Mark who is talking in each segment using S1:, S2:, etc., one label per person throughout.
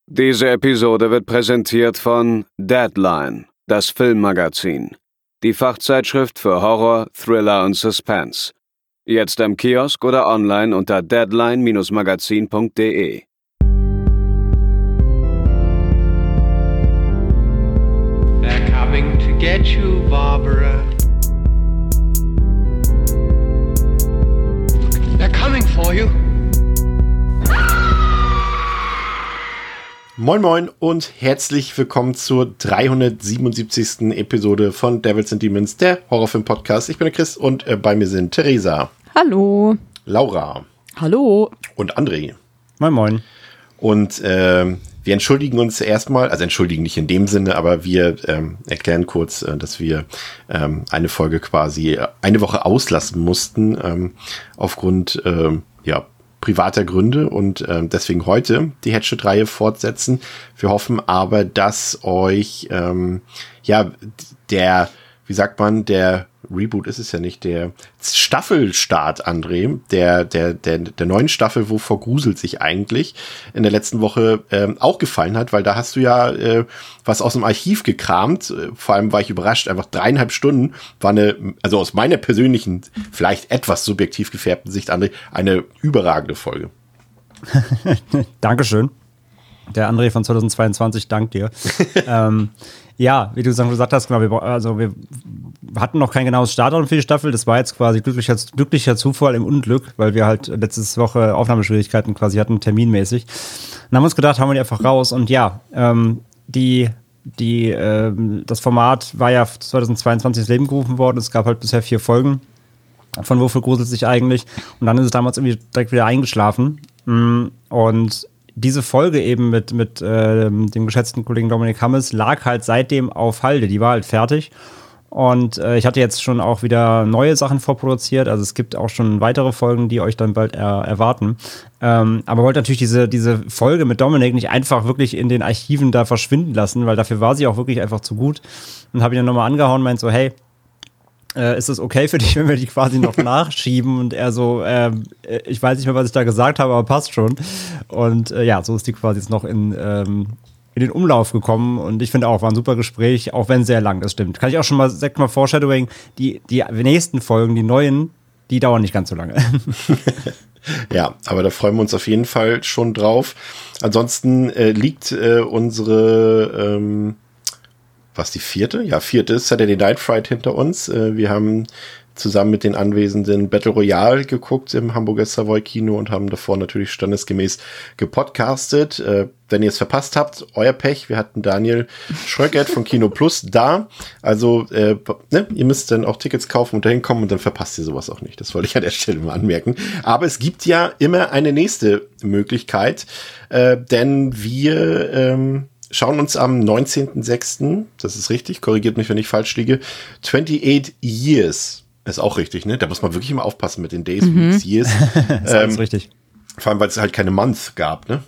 S1: Diese Episode wird präsentiert von Deadline, das Filmmagazin. Die Fachzeitschrift für Horror, Thriller und Suspense. Jetzt im Kiosk oder online unter deadline-magazin.de.
S2: They're coming to get you, Barbara. They're coming for you.
S3: Moin Moin und herzlich willkommen zur 377. Episode von Devils and Demons, der Horrorfilm-Podcast. Ich bin der Chris und bei mir sind Theresa.
S4: Hallo.
S3: Laura.
S4: Hallo.
S3: Und André.
S5: Moin Moin.
S3: Und wir entschuldigen uns erstmal, also entschuldigen nicht in dem Sinne, aber wir erklären kurz, dass wir eine Folge quasi eine Woche auslassen mussten, aufgrund, privater Gründe und deswegen heute die Headshot-Reihe fortsetzen. Wir hoffen aber, dass euch der Reboot ist es ja nicht, der Staffelstart, André, der neuen Staffel, wovor gruselt sich eigentlich, in der letzten Woche auch gefallen hat, weil da hast du ja was aus dem Archiv gekramt. Vor allem war ich überrascht, einfach 3,5 Stunden war also aus meiner persönlichen, vielleicht etwas subjektiv gefärbten Sicht, André, eine überragende Folge.
S5: Dankeschön. Der André von 2022 dankt dir. Ja, wie du gesagt hast, genau, wir hatten noch kein genaues Startdatum für die Staffel. Das war jetzt quasi glücklicher Zufall im Unglück, weil wir halt letzte Woche Aufnahmeschwierigkeiten quasi hatten, terminmäßig. Dann haben wir uns gedacht, hauen wir die einfach raus. Und ja, das Format war ja 2022 ins Leben gerufen worden. Es gab halt bisher 4 Folgen von Wofür gruselt sich eigentlich. Und dann ist es damals irgendwie direkt wieder eingeschlafen. Und diese Folge eben mit dem geschätzten Kollegen Dominik Hammes lag halt seitdem auf Halde. Die war halt fertig. Und ich hatte jetzt schon auch wieder neue Sachen vorproduziert. Also es gibt auch schon weitere Folgen, die euch dann bald erwarten. Aber wollte natürlich diese Folge mit Dominik nicht einfach wirklich in den Archiven da verschwinden lassen, weil dafür war sie auch wirklich einfach zu gut. Und habe ihn dann nochmal angehauen und meint so, hey, ist es okay für dich, wenn wir die quasi noch nachschieben? Und er so, ich weiß nicht mehr, was ich da gesagt habe, aber passt schon. Und so ist die quasi jetzt noch in den Umlauf gekommen. Und ich finde auch, war ein super Gespräch, auch wenn sehr lang, das stimmt. Kann ich auch schon mal, sag mal, Foreshadowing, die nächsten Folgen, die neuen, die dauern nicht ganz so lange.
S3: Ja, aber da freuen wir uns auf jeden Fall schon drauf. Ansonsten liegt unsere die 4.? Ja, 4. Saturday Night Fright hinter uns. Wir haben zusammen mit den Anwesenden Battle Royale geguckt im Hamburger Savoy Kino und haben davor natürlich standesgemäß gepodcastet. Wenn ihr es verpasst habt, euer Pech. Wir hatten Daniel Schröckert von Kino Plus da. Also, ihr müsst dann auch Tickets kaufen und dahin kommen und dann verpasst ihr sowas auch nicht. Das wollte ich an der Stelle mal anmerken. Aber es gibt ja immer eine nächste Möglichkeit, denn wir schauen uns am 19.06., das ist richtig, korrigiert mich, wenn ich falsch liege, 28 Years, ist auch richtig, ne? Da muss man wirklich immer aufpassen mit den Days, Weeks, Years.
S5: Das ist richtig.
S3: Vor allem, weil es halt keine Month gab, ne?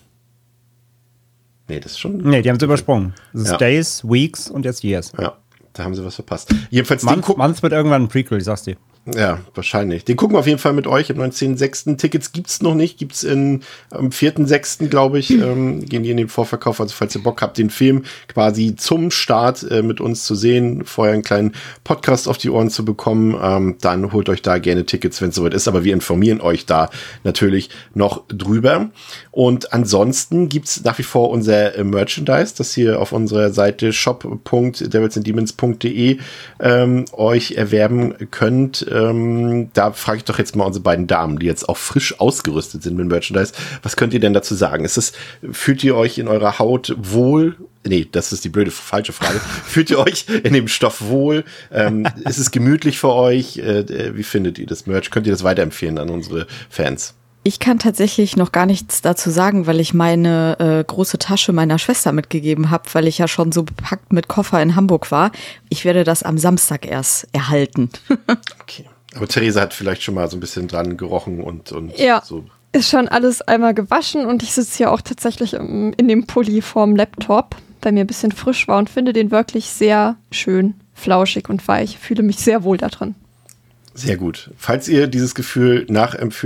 S3: Nee, das ist schon...
S5: Nee, die haben es übersprungen. Das ist Days, Weeks und jetzt Years.
S3: Ja, da haben sie was verpasst. Jedenfalls
S5: Month mit irgendwann ein Prequel, ich sag's dir.
S3: Ja, wahrscheinlich. Den gucken wir auf jeden Fall mit euch am 19.06. Tickets gibt's noch nicht, gibt's am 4.06., glaube ich, gehen die in den Vorverkauf. Also falls ihr Bock habt, den Film quasi zum Start mit uns zu sehen, vorher einen kleinen Podcast auf die Ohren zu bekommen, dann holt euch da gerne Tickets, wenn es soweit ist. Aber wir informieren euch da natürlich noch drüber. Und ansonsten gibt's nach wie vor unser Merchandise, das ihr auf unserer Seite shop.devilsanddemons.de euch erwerben könnt. Da frage ich doch jetzt mal unsere beiden Damen, die jetzt auch frisch ausgerüstet sind mit Merchandise. Was könnt ihr denn dazu sagen? Fühlt ihr euch in eurer Haut wohl? Nee, das ist die falsche Frage. Fühlt ihr euch in dem Stoff wohl? Ist es gemütlich für euch? Wie findet ihr das Merch? Könnt ihr das weiterempfehlen an unsere Fans?
S4: Ich kann tatsächlich noch gar nichts dazu sagen, weil ich meine große Tasche meiner Schwester mitgegeben habe, weil ich ja schon so bepackt mit Koffer in Hamburg war. Ich werde das am Samstag erst erhalten.
S3: Okay. Aber Theresa hat vielleicht schon mal so ein bisschen dran gerochen und
S6: ja,
S3: so.
S6: Ist schon alles einmal gewaschen und ich sitze hier auch tatsächlich in dem Pulli vorm Laptop, weil mir ein bisschen frisch war und finde den wirklich sehr schön, flauschig und weich. Fühle mich sehr wohl da drin.
S3: Sehr gut. Falls ihr dieses Gefühl nachempfinden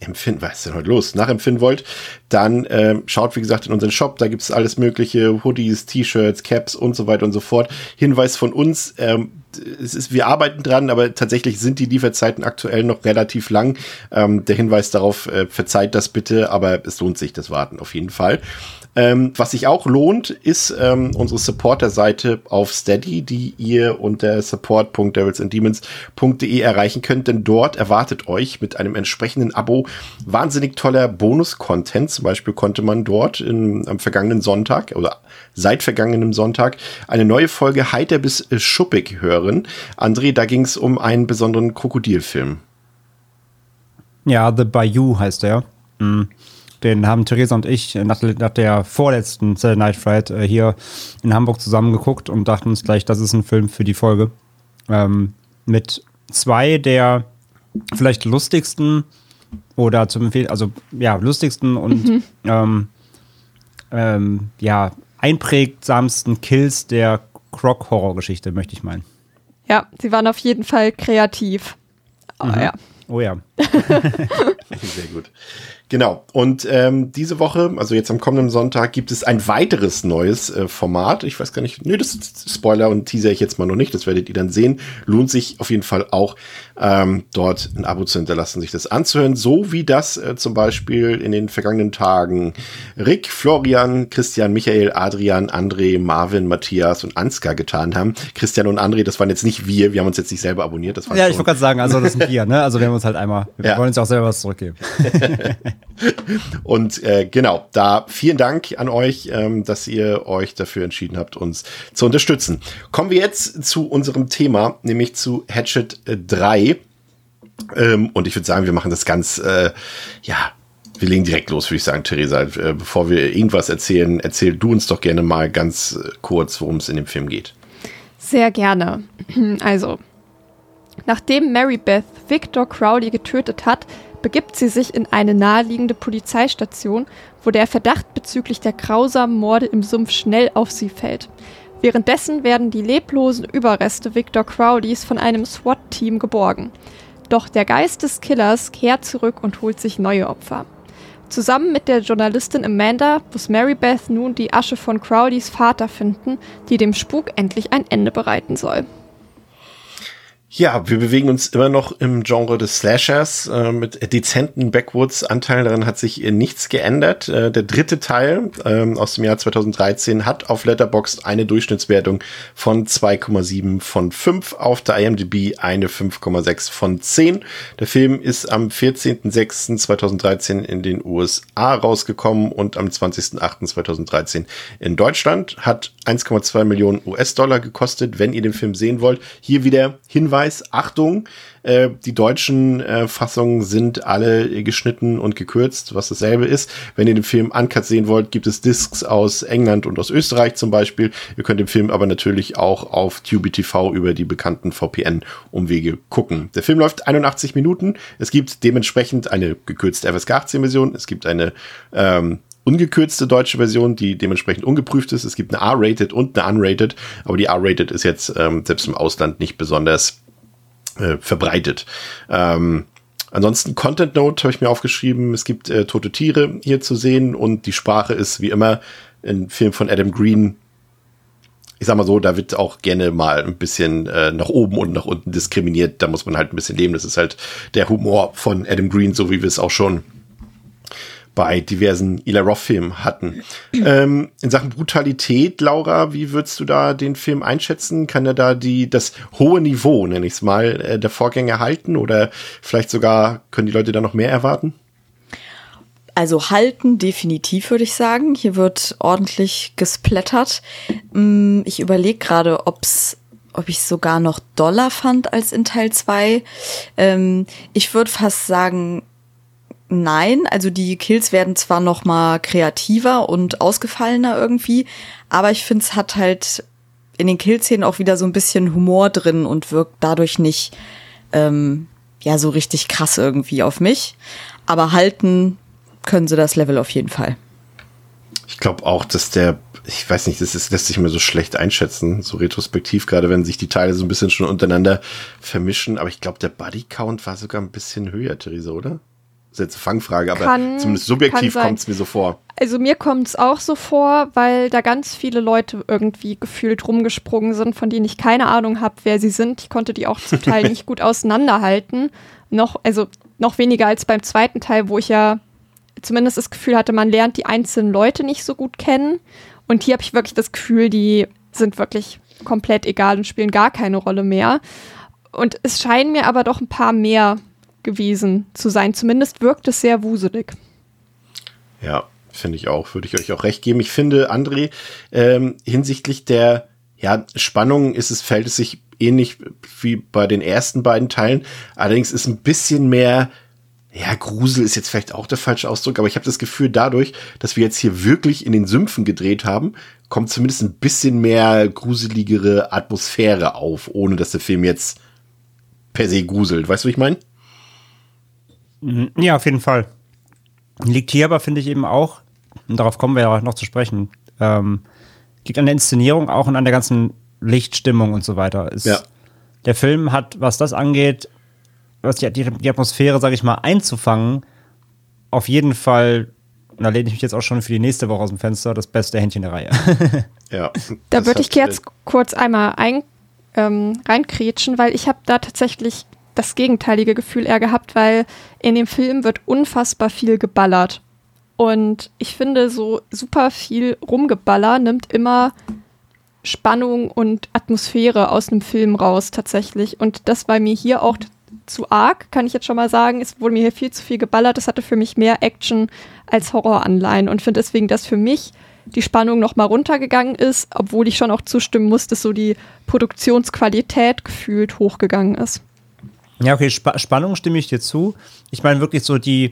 S3: nachempfinden, was ist denn heute los, nachempfinden wollt, dann schaut, wie gesagt, in unseren Shop, da gibt es alles mögliche, Hoodies, T-Shirts, Caps und so weiter und so fort. Hinweis von uns, wir arbeiten dran, aber tatsächlich sind die Lieferzeiten aktuell noch relativ lang. Der Hinweis darauf, verzeiht das bitte, aber es lohnt sich das Warten auf jeden Fall. Was sich auch lohnt, ist unsere Supporter-Seite auf Steady, die ihr unter support.devilsanddemons.de erreichen könnt, denn dort erwartet euch mit einem entsprechenden Abo wahnsinnig toller Bonus-Content. Zum Beispiel konnte man dort am vergangenen Sonntag oder seit vergangenem Sonntag eine neue Folge Heiter bis Schuppig hören. André, da ging es um einen besonderen Krokodilfilm.
S5: Ja, The Bayou heißt der. Den haben Theresa und ich nach der vorletzten Saturday Night Fright hier in Hamburg zusammen geguckt und dachten uns gleich, das ist ein Film für die Folge. Mit zwei der vielleicht lustigsten oder lustigsten und einprägsamsten Kills der Croc-Horror-Geschichte, möchte ich meinen.
S6: Ja, sie waren auf jeden Fall kreativ. Ja.
S5: Oh ja.
S3: Sehr gut. Genau. Und diese Woche, also jetzt am kommenden Sonntag, gibt es ein weiteres neues Format. Ich weiß gar nicht, das ist Spoiler und teaser ich jetzt mal noch nicht. Das werdet ihr dann sehen. Lohnt sich auf jeden Fall auch, dort ein Abo zu hinterlassen, sich das anzuhören. So wie das zum Beispiel in den vergangenen Tagen Rick, Florian, Christian, Michael, Adrian, André, Marvin, Matthias und Ansgar getan haben. Christian und André, das waren jetzt nicht wir. Wir haben uns jetzt nicht selber abonniert. Das war
S5: ja, ich wollte gerade sagen, also das sind wir, ne? Also wir haben uns halt einmal, wir wollen uns auch selber was zurückgeben.
S3: Und genau, da vielen Dank an euch, dass ihr euch dafür entschieden habt, uns zu unterstützen. Kommen wir jetzt zu unserem Thema, nämlich zu Hatchet 3. Und ich würde sagen, wir machen das ganz, wir legen direkt los, würde ich sagen, Theresa. Bevor wir irgendwas erzählen, erzähl du uns doch gerne mal ganz kurz, worum es in dem Film geht.
S6: Sehr gerne. Also, nachdem Mary Beth Victor Crowley getötet hat, begibt sie sich in eine naheliegende Polizeistation, wo der Verdacht bezüglich der grausamen Morde im Sumpf schnell auf sie fällt. Währenddessen werden die leblosen Überreste Victor Crowleys von einem SWAT-Team geborgen. Doch der Geist des Killers kehrt zurück und holt sich neue Opfer. Zusammen mit der Journalistin Amanda muss Mary Beth nun die Asche von Crowleys Vater finden, die dem Spuk endlich ein Ende bereiten soll.
S3: Ja, wir bewegen uns immer noch im Genre des Slashers mit dezenten Backwoods-Anteilen. Daran hat sich nichts geändert. Der dritte Teil aus dem Jahr 2013 hat auf Letterboxd eine Durchschnittswertung von 2,7 von 5, auf der IMDb eine 5,6 von 10. Der Film ist am 14.06.2013 in den USA rausgekommen und am 20.08.2013 in Deutschland. Hat 1,2 Millionen US-Dollar gekostet, wenn ihr den Film sehen wollt. Hier wieder Hinweis, Achtung, die deutschen Fassungen sind alle geschnitten und gekürzt, was dasselbe ist. Wenn ihr den Film uncut sehen wollt, gibt es Discs aus England und aus Österreich zum Beispiel. Ihr könnt den Film aber natürlich auch auf Tubi TV über die bekannten VPN-Umwege gucken. Der Film läuft 81 Minuten. Es gibt dementsprechend eine gekürzte FSK 18-Version. Es gibt eine ungekürzte deutsche Version, die dementsprechend ungeprüft ist. Es gibt eine R-Rated und eine Unrated, aber die R-Rated ist jetzt selbst im Ausland nicht besonders verbreitet. Ansonsten Content Note habe ich mir aufgeschrieben. Es gibt tote Tiere hier zu sehen und die Sprache ist wie immer ein Film von Adam Green. Ich sag mal so, da wird auch gerne mal ein bisschen nach oben und nach unten diskriminiert. Da muss man halt ein bisschen leben. Das ist halt der Humor von Adam Green, so wie wir es auch schon bei diversen Eli Roth-Filmen hatten. In Sachen Brutalität, Laura, wie würdest du da den Film einschätzen? Kann er da das hohe Niveau, nenne ich es mal, der Vorgänger halten? Oder vielleicht sogar, können die Leute da noch mehr erwarten?
S4: Also halten, definitiv, würde ich sagen. Hier wird ordentlich gesplättert. Ich überlege gerade, ob ich sogar noch doller fand als in Teil 2. Ich würde fast sagen, nein, also die Kills werden zwar noch mal kreativer und ausgefallener irgendwie, aber ich finde, es hat halt in den Killszenen auch wieder so ein bisschen Humor drin und wirkt dadurch nicht so richtig krass irgendwie auf mich. Aber halten können sie das Level auf jeden Fall.
S3: Ich glaube auch, dass ich weiß nicht, lässt sich immer so schlecht einschätzen, so retrospektiv, gerade wenn sich die Teile so ein bisschen schon untereinander vermischen, aber ich glaube, der Bodycount war sogar ein bisschen höher, Theresa, oder? ist jetzt eine Fangfrage, aber zumindest subjektiv kommt es mir so vor.
S6: Also mir kommt es auch so vor, weil da ganz viele Leute irgendwie gefühlt rumgesprungen sind, von denen ich keine Ahnung habe, wer sie sind. Ich konnte die auch zum Teil nicht gut auseinanderhalten. Noch weniger als beim zweiten Teil, wo ich ja zumindest das Gefühl hatte, man lernt die einzelnen Leute nicht so gut kennen. Und hier habe ich wirklich das Gefühl, die sind wirklich komplett egal und spielen gar keine Rolle mehr. Und es scheinen mir aber doch ein paar mehr gewesen zu sein. Zumindest wirkt es sehr wuselig.
S3: Ja, finde ich auch. Würde ich euch auch recht geben. Ich finde, André, hinsichtlich der Spannung fällt es sich ähnlich wie bei den ersten beiden Teilen. Allerdings ist ein bisschen mehr, Grusel ist jetzt vielleicht auch der falsche Ausdruck, aber ich habe das Gefühl, dadurch, dass wir jetzt hier wirklich in den Sümpfen gedreht haben, kommt zumindest ein bisschen mehr gruseligere Atmosphäre auf, ohne dass der Film jetzt per se gruselt. Weißt du, wie ich meine?
S5: Ja, auf jeden Fall. Liegt hier aber, finde ich, eben auch, und darauf kommen wir ja auch noch zu sprechen, liegt an der Inszenierung auch und an der ganzen Lichtstimmung und so weiter. Der Film hat, was das angeht, was die Atmosphäre, sage ich mal, einzufangen, auf jeden Fall, da lehne ich mich jetzt auch schon für die nächste Woche aus dem Fenster, das beste Händchen der Reihe.
S3: Ja.
S6: Da würde ich jetzt kurz einmal reinkrätschen, weil ich habe da tatsächlich das gegenteilige Gefühl eher gehabt, weil in dem Film wird unfassbar viel geballert. Und ich finde, so super viel Rumgeballer nimmt immer Spannung und Atmosphäre aus einem Film raus tatsächlich. Und das war mir hier auch zu arg, kann ich jetzt schon mal sagen. Es wurde mir hier viel zu viel geballert. Das hatte für mich mehr Action als Horroranleihen und finde deswegen, dass für mich die Spannung noch mal runtergegangen ist, obwohl ich schon auch zustimmen muss, dass so die Produktionsqualität gefühlt hochgegangen ist.
S5: Ja, okay, Spannung stimme ich dir zu. Ich meine wirklich so die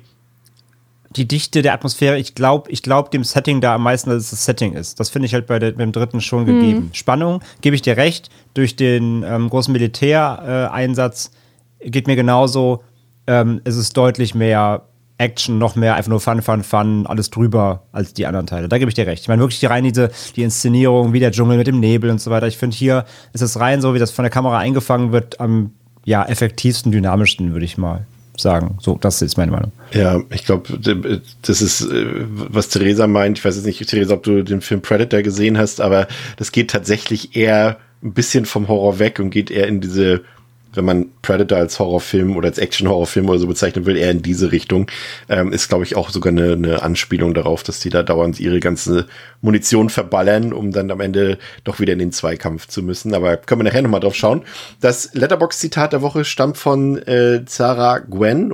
S5: Dichte der Atmosphäre, ich glaube dem Setting da am meisten, dass es das Setting ist. Das finde ich halt beim dritten schon gegeben. Spannung, gebe ich dir recht, durch den großen Militäreinsatz geht mir genauso, es ist deutlich mehr Action, noch mehr einfach nur Fun, alles drüber als die anderen Teile. Da gebe ich dir recht. Ich meine wirklich die Inszenierung, wie der Dschungel mit dem Nebel und so weiter. Ich finde hier ist es rein so, wie das von der Kamera eingefangen wird, am effektivsten, dynamischsten, würde ich mal sagen. So, das ist meine Meinung.
S3: Ja, ich glaube, das ist, was Theresa meint. Ich weiß jetzt nicht, Theresa, ob du den Film Predator gesehen hast, aber das geht tatsächlich eher ein bisschen vom Horror weg und geht eher in diese, wenn man Predator als Horrorfilm oder als Action-Horrorfilm oder so bezeichnen will, eher in diese Richtung. Ist, glaube ich, auch sogar eine Anspielung darauf, dass die da dauernd ihre ganze Munition verballern, um dann am Ende doch wieder in den Zweikampf zu müssen. Aber können wir nachher nochmal drauf schauen. Das Letterboxd-Zitat der Woche stammt von Sarah Gwen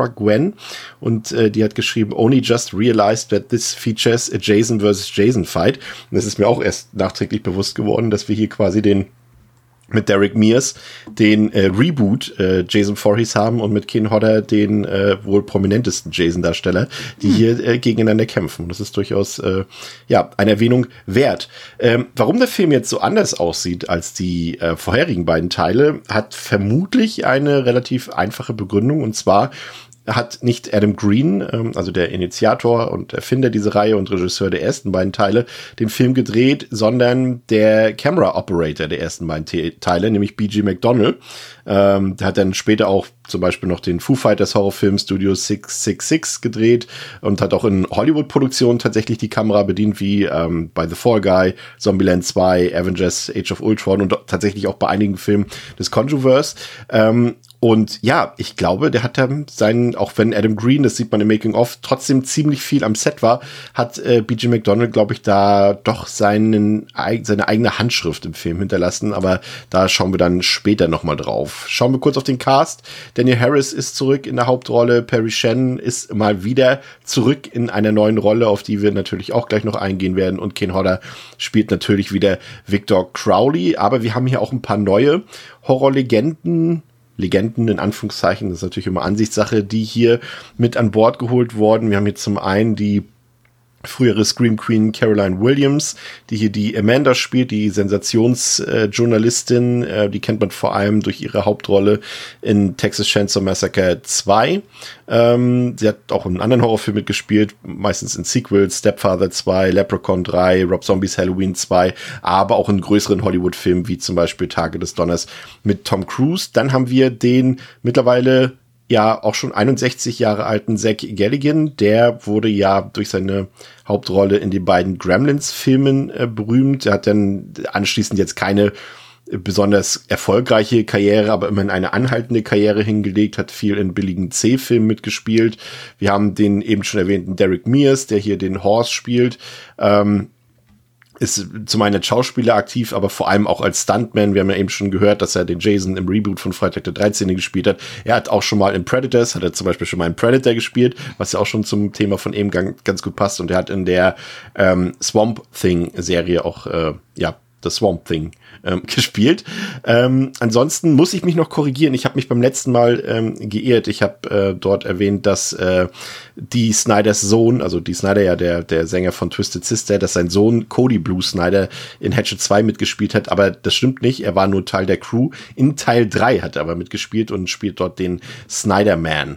S3: und die hat geschrieben, "Only just realized that this features a Jason vs. Jason fight." Und das ist mir auch erst nachträglich bewusst geworden, dass wir hier quasi mit Derek Mears den Reboot Jason Voorhees haben und mit Ken Hodder den wohl prominentesten Jason-Darsteller, die hier gegeneinander kämpfen. Und das ist durchaus eine Erwähnung wert. Warum der Film jetzt so anders aussieht als die vorherigen beiden Teile, hat vermutlich eine relativ einfache Begründung. Und zwar hat nicht Adam Green, also der Initiator und Erfinder dieser Reihe und Regisseur der ersten beiden Teile, den Film gedreht, sondern der Camera Operator der ersten beiden Teile, nämlich B.G. McDonnell. Der hat dann später auch zum Beispiel noch den Foo Fighters Horrorfilm Studio 666 gedreht und hat auch in Hollywood-Produktionen tatsächlich die Kamera bedient, wie bei The Fall Guy, Zombieland 2, Avengers, Age of Ultron und tatsächlich auch bei einigen Filmen des Conjureverse. Und ja, ich glaube, der hat dann auch wenn Adam Green, das sieht man im Making-of, trotzdem ziemlich viel am Set war, hat B.G. McDonnell, glaube ich, da doch seine eigene Handschrift im Film hinterlassen. Aber da schauen wir dann später nochmal drauf. Schauen wir kurz auf den Cast. Daniel Harris ist zurück in der Hauptrolle. Perry Shannon ist mal wieder zurück in einer neuen Rolle, auf die wir natürlich auch gleich noch eingehen werden. Und Ken Hodder spielt natürlich wieder Victor Crowley. Aber wir haben hier auch ein paar neue Horrorlegenden in Anführungszeichen, das ist natürlich immer Ansichtssache, die hier mit an Bord geholt worden. Wir haben hier zum einen die frühere Scream Queen Caroline Williams, die hier die Amanda spielt, die Sensationsjournalistin, die kennt man vor allem durch ihre Hauptrolle in Texas Chainsaw Massacre 2. Sie hat auch in anderen Horrorfilmen mitgespielt, meistens in Sequels, Stepfather 2, Leprechaun 3, Rob Zombies Halloween 2, aber auch in größeren Hollywood-Filmen wie zum Beispiel Tage des Donners mit Tom Cruise. Dann haben wir den mittlerweile ja auch schon 61 Jahre alten Zach Galligan. Der wurde ja durch seine Hauptrolle in den beiden Gremlins-Filmen berühmt. Er hat dann anschließend jetzt keine besonders erfolgreiche Karriere, aber immerhin eine anhaltende Karriere hingelegt, hat viel in billigen C-Filmen mitgespielt. Wir haben den eben schon erwähnten Derek Mears, der hier den Horse spielt, ist zum einen als Schauspieler aktiv, aber vor allem auch als Stuntman. Wir haben ja eben schon gehört, dass er den Jason im Reboot von Freitag der 13. gespielt hat. Er hat auch schon mal in Predators, hat er zum Beispiel schon mal in Predator gespielt, was ja auch schon zum Thema von eben ganz gut passt. Und er hat in der Swamp Thing-Serie auch, das Swamp Thing gespielt. Ansonsten muss ich mich noch korrigieren. Ich habe mich beim letzten Mal geirrt. Ich habe dort erwähnt, dass Dee Snyders Sohn, also Dee Snider ja der Sänger von Twisted Sister, dass sein Sohn Cody Blue Snyder in Hatchet 2 mitgespielt hat. Aber das stimmt nicht. Er war nur Teil der Crew. In Teil 3 hat er aber mitgespielt und spielt dort den Snyder Man.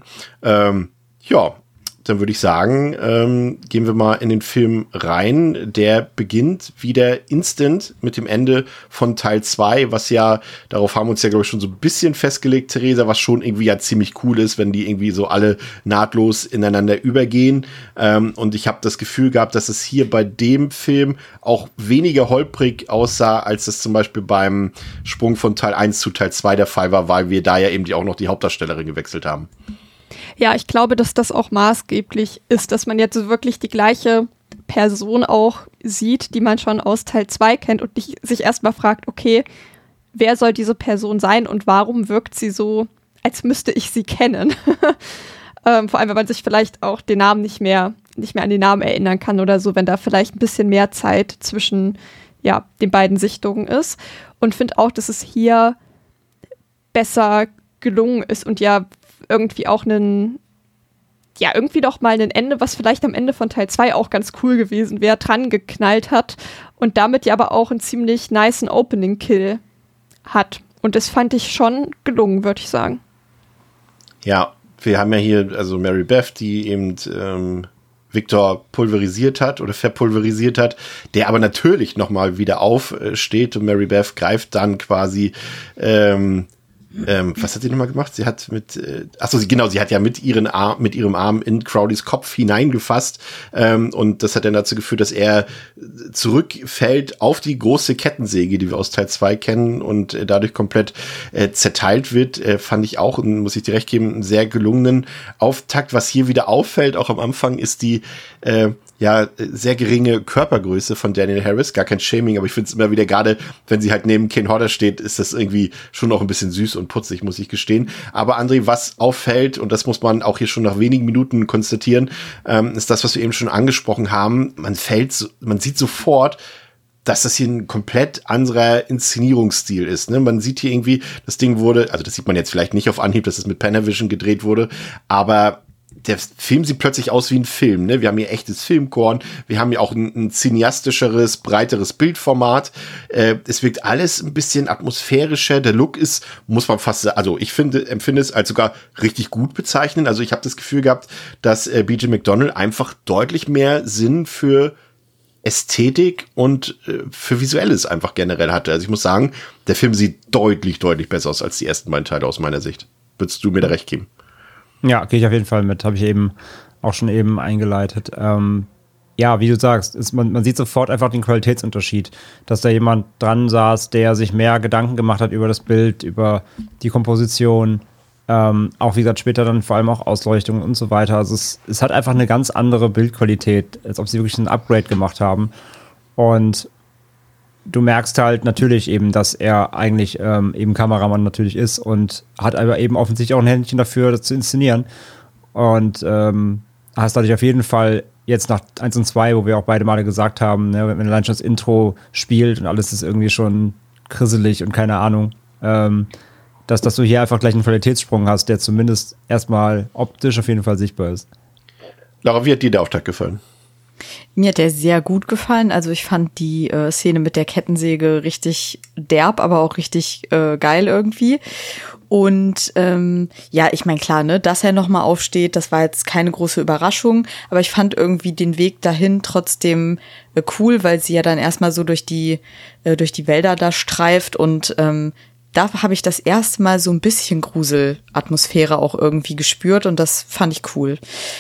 S3: Dann würde ich sagen, gehen wir mal in den Film rein. Der beginnt wieder instant mit dem Ende von Teil 2, was ja, darauf haben wir uns ja, glaube ich, schon so ein bisschen festgelegt, Theresa, was schon irgendwie ja ziemlich cool ist, wenn die irgendwie so alle nahtlos ineinander übergehen. Und ich habe das Gefühl gehabt, dass es hier bei dem Film auch weniger holprig aussah, als es zum Beispiel beim Sprung von Teil 1 zu Teil 2 der Fall war, weil wir da ja eben auch noch die Hauptdarstellerin gewechselt haben.
S6: Ja, ich glaube, dass das auch maßgeblich ist, dass man jetzt so wirklich die gleiche Person auch sieht, die man schon aus Teil 2 kennt und sich erstmal fragt, okay, wer soll diese Person sein und warum wirkt sie so, als müsste ich sie kennen? Vor allem, wenn man sich vielleicht auch den Namen nicht mehr an den Namen erinnern kann oder so, wenn da vielleicht ein bisschen mehr Zeit zwischen den beiden Sichtungen ist. Und finde auch, dass es hier besser gelungen ist und irgendwie auch irgendwie doch mal ein Ende, was vielleicht am Ende von Teil 2 auch ganz cool gewesen wäre, dran geknallt hat und damit ja aber auch einen ziemlich nicen Opening-Kill hat. Und das fand ich schon gelungen, würde ich sagen.
S3: Ja, wir haben ja hier also Mary Beth, die eben Victor pulverisiert hat oder verpulverisiert hat, der aber natürlich nochmal wieder aufsteht und Mary Beth greift dann quasi was hat sie nochmal gemacht? Sie hat sie hat ja mit ihrem Arm in Crowleys Kopf hineingefasst und das hat dann dazu geführt, dass er zurückfällt auf die große Kettensäge, die wir aus Teil 2 kennen und dadurch komplett zerteilt wird. Fand ich auch, muss ich dir recht geben, einen sehr gelungenen Auftakt. Was hier wieder auffällt, auch am Anfang, ist die sehr geringe Körpergröße von Danielle Harris. Gar kein Shaming, aber ich finde es immer wieder, gerade wenn sie halt neben Kane Hodder steht, ist das irgendwie schon noch ein bisschen süß und putzig, muss ich gestehen. Aber André, was auffällt, und das muss man auch hier schon nach wenigen Minuten konstatieren, ist das, was wir eben schon angesprochen haben. Man sieht sofort, dass das hier ein komplett anderer Inszenierungsstil ist. Ne? Man sieht hier irgendwie, das Ding wurde, also das sieht man jetzt vielleicht nicht auf Anhieb, dass es mit Panavision gedreht wurde, aber der Film sieht plötzlich aus wie ein Film. Ne? Wir haben hier echtes Filmkorn. Wir haben hier auch ein cineastischeres, breiteres Bildformat. Es wirkt alles ein bisschen atmosphärischer. Der Look ist, muss man fast sagen, also ich empfinde es als sogar richtig gut bezeichnen. Also ich habe das Gefühl gehabt, dass B.J. McDonnell einfach deutlich mehr Sinn für Ästhetik und für Visuelles einfach generell hatte. Also ich muss sagen, der Film sieht deutlich, deutlich besser aus als die ersten beiden Teile aus meiner Sicht. Würdest du mir da recht geben?
S5: Ja, gehe ich auf jeden Fall mit. Habe ich eben auch schon eingeleitet. Wie du sagst, man sieht sofort einfach den Qualitätsunterschied, dass da jemand dran saß, der sich mehr Gedanken gemacht hat über das Bild, über die Komposition, auch wie gesagt später dann vor allem auch Ausleuchtung und so weiter. Also es hat einfach eine ganz andere Bildqualität, als ob sie wirklich ein Upgrade gemacht haben. Und du merkst halt natürlich eben, dass er eigentlich eben Kameramann natürlich ist und hat aber eben offensichtlich auch ein Händchen dafür, das zu inszenieren. Und hast dadurch auf jeden Fall jetzt nach 1 und 2, wo wir auch beide Male gesagt haben, ne, wenn allein schon das Intro spielt und alles ist irgendwie schon krisselig und keine Ahnung, dass du hier einfach gleich einen Qualitätssprung hast, der zumindest erstmal optisch auf jeden Fall sichtbar ist.
S3: Laura, wie hat dir der Auftakt gefallen?
S4: Mir hat der sehr gut gefallen. Also ich fand die Szene mit der Kettensäge richtig derb, aber auch richtig geil irgendwie. Und ich meine, klar, ne, dass er nochmal aufsteht, das war jetzt keine große Überraschung. Aber ich fand irgendwie den Weg dahin trotzdem cool, weil sie ja dann erstmal so durch die Wälder da streift und da habe ich das erste Mal so ein bisschen Gruselatmosphäre auch irgendwie gespürt und das fand ich cool.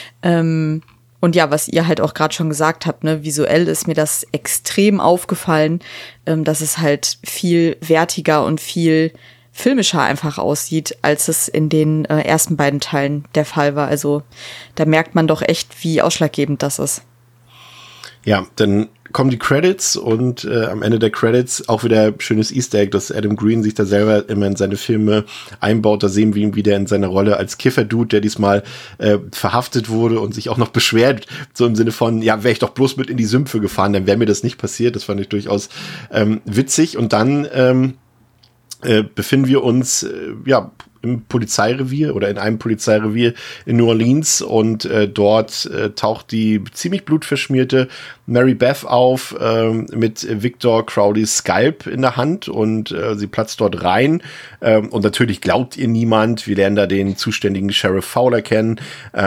S4: Und ja, was ihr halt auch gerade schon gesagt habt, ne, visuell ist mir das extrem aufgefallen, dass es halt viel wertiger und viel filmischer einfach aussieht, als es in den ersten beiden Teilen der Fall war. Also da merkt man doch echt, wie ausschlaggebend das ist.
S3: Ja, dann kommen die Credits und am Ende der Credits auch wieder schönes Easter Egg, dass Adam Green sich da selber immer in seine Filme einbaut. Da sehen wir ihn wieder in seiner Rolle als Kiffer-Dude, der diesmal verhaftet wurde und sich auch noch beschwert, so im Sinne von, ja, wäre ich doch bloß mit in die Sümpfe gefahren, dann wäre mir das nicht passiert. Das fand ich durchaus witzig. Und dann befinden wir uns im Polizeirevier oder in einem Polizeirevier in New Orleans und dort taucht die ziemlich blutverschmierte Mary Beth auf mit Victor Crowleys Skalp in der Hand und sie platzt dort rein und natürlich glaubt ihr niemand. Wir lernen da den zuständigen Sheriff Fowler kennen,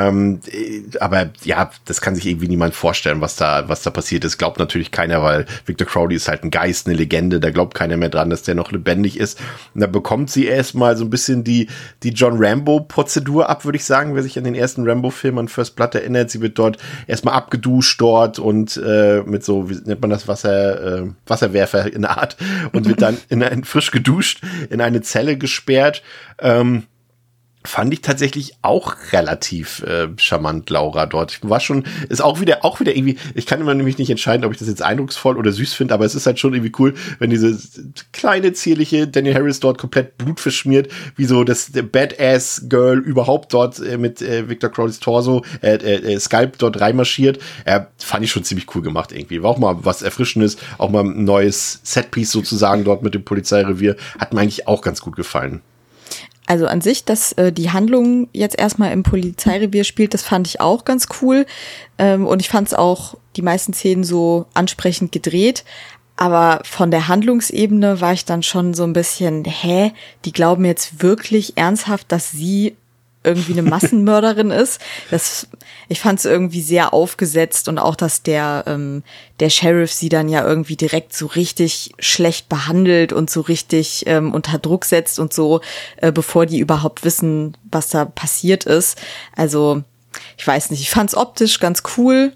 S3: aber ja, das kann sich irgendwie niemand vorstellen, was da passiert ist. Glaubt natürlich keiner, weil Victor Crowley ist halt ein Geist, eine Legende, da glaubt keiner mehr dran, dass der noch lebendig ist. Und da bekommt sie erstmal so ein bisschen die John Rambo-Prozedur ab, würde ich sagen, wer sich an den ersten Rambo-Film an First Blood erinnert. Sie wird dort erstmal abgeduscht dort und mit so, wie nennt man das, Wasserwerfer in der Art und wird dann frisch geduscht in eine Zelle gesperrt. Fand ich tatsächlich auch relativ charmant, Laura, dort. Ist auch wieder irgendwie, ich kann immer nämlich nicht entscheiden, ob ich das jetzt eindrucksvoll oder süß finde, aber es ist halt schon irgendwie cool, wenn diese kleine, zierliche Danielle Harris dort komplett blutverschmiert, wie so das Badass-Girl überhaupt dort mit Victor Crowleys Torso, Skalp dort reinmarschiert. Fand ich schon ziemlich cool gemacht irgendwie. War auch mal was Erfrischendes, auch mal ein neues Setpiece sozusagen dort mit dem Polizeirevier. Hat mir eigentlich auch ganz gut gefallen.
S4: Also an sich, dass die Handlung jetzt erstmal im Polizeirevier spielt, das fand ich auch ganz cool. Und ich fand es auch die meisten Szenen so ansprechend gedreht. Aber von der Handlungsebene war ich dann schon so ein bisschen, die glauben jetzt wirklich ernsthaft, dass sie irgendwie eine Massenmörderin ist. Ich fand es irgendwie sehr aufgesetzt und auch, dass der Sheriff sie dann ja irgendwie direkt so richtig schlecht behandelt und so richtig unter Druck setzt und so, bevor die überhaupt wissen, was da passiert ist. Also, ich weiß nicht, ich fand es optisch ganz cool,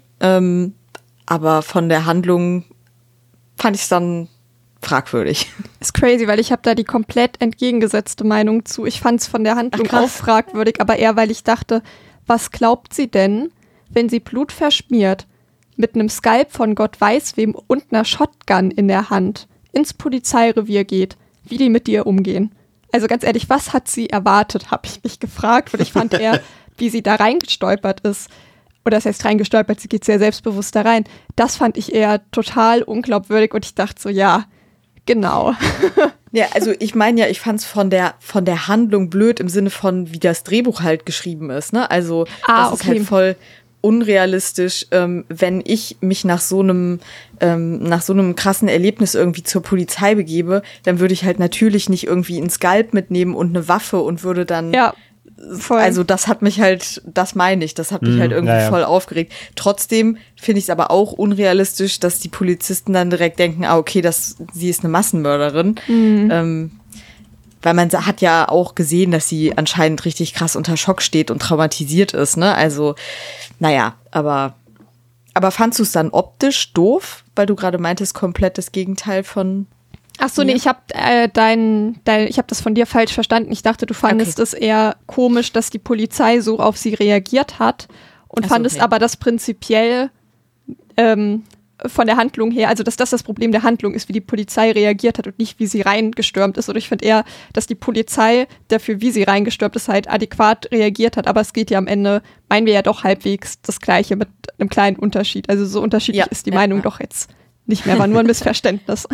S4: aber von der Handlung fand ich es dann fragwürdig.
S6: Ist crazy, weil ich habe da die komplett entgegengesetzte Meinung zu. Ich fand es von der Handlung auch fragwürdig, aber eher, weil ich dachte, was glaubt sie denn, wenn sie Blut verschmiert, mit einem Skalp von Gott weiß wem und einer Shotgun in der Hand ins Polizeirevier geht, wie die mit ihr umgehen? Also ganz ehrlich, was hat sie erwartet, habe ich mich gefragt. Und ich fand eher, wie sie da reingestolpert ist. Oder das heißt reingestolpert, sie geht sehr selbstbewusst da rein. Das fand ich eher total unglaubwürdig und ich dachte so, ja, genau.
S4: Ja, also ich meine ja, ich fand's von der Handlung blöd im Sinne von, wie das Drehbuch halt geschrieben ist, ne? Also das ist halt voll unrealistisch, wenn ich mich nach so einem krassen Erlebnis irgendwie zur Polizei begebe, dann würde ich halt natürlich nicht irgendwie einen Skalp mitnehmen und eine Waffe und würde dann voll. Also das hat mich halt, das meine ich, das hat mich halt irgendwie voll aufgeregt. Trotzdem finde ich es aber auch unrealistisch, dass die Polizisten dann direkt denken, okay, sie ist eine Massenmörderin. Weil man hat ja auch gesehen, dass sie anscheinend richtig krass unter Schock steht und traumatisiert ist, ne? Also, naja, aber fandst du es dann optisch doof? Weil du gerade meintest, komplett das Gegenteil von...
S6: Ach so, nee, ich habe ich habe das von dir falsch verstanden. Ich dachte, du fandest es eher komisch, dass die Polizei so auf sie reagiert hat und fandest aber das prinzipiell von der Handlung her, also dass das Problem der Handlung ist, wie die Polizei reagiert hat und nicht, wie sie reingestürmt ist. Oder ich finde eher, dass die Polizei dafür, wie sie reingestürmt ist, halt adäquat reagiert hat. Aber es geht ja am Ende, meinen wir ja doch halbwegs das Gleiche mit einem kleinen Unterschied. Also so unterschiedlich ist die Meinung doch jetzt nicht mehr, war nur ein Missverständnis.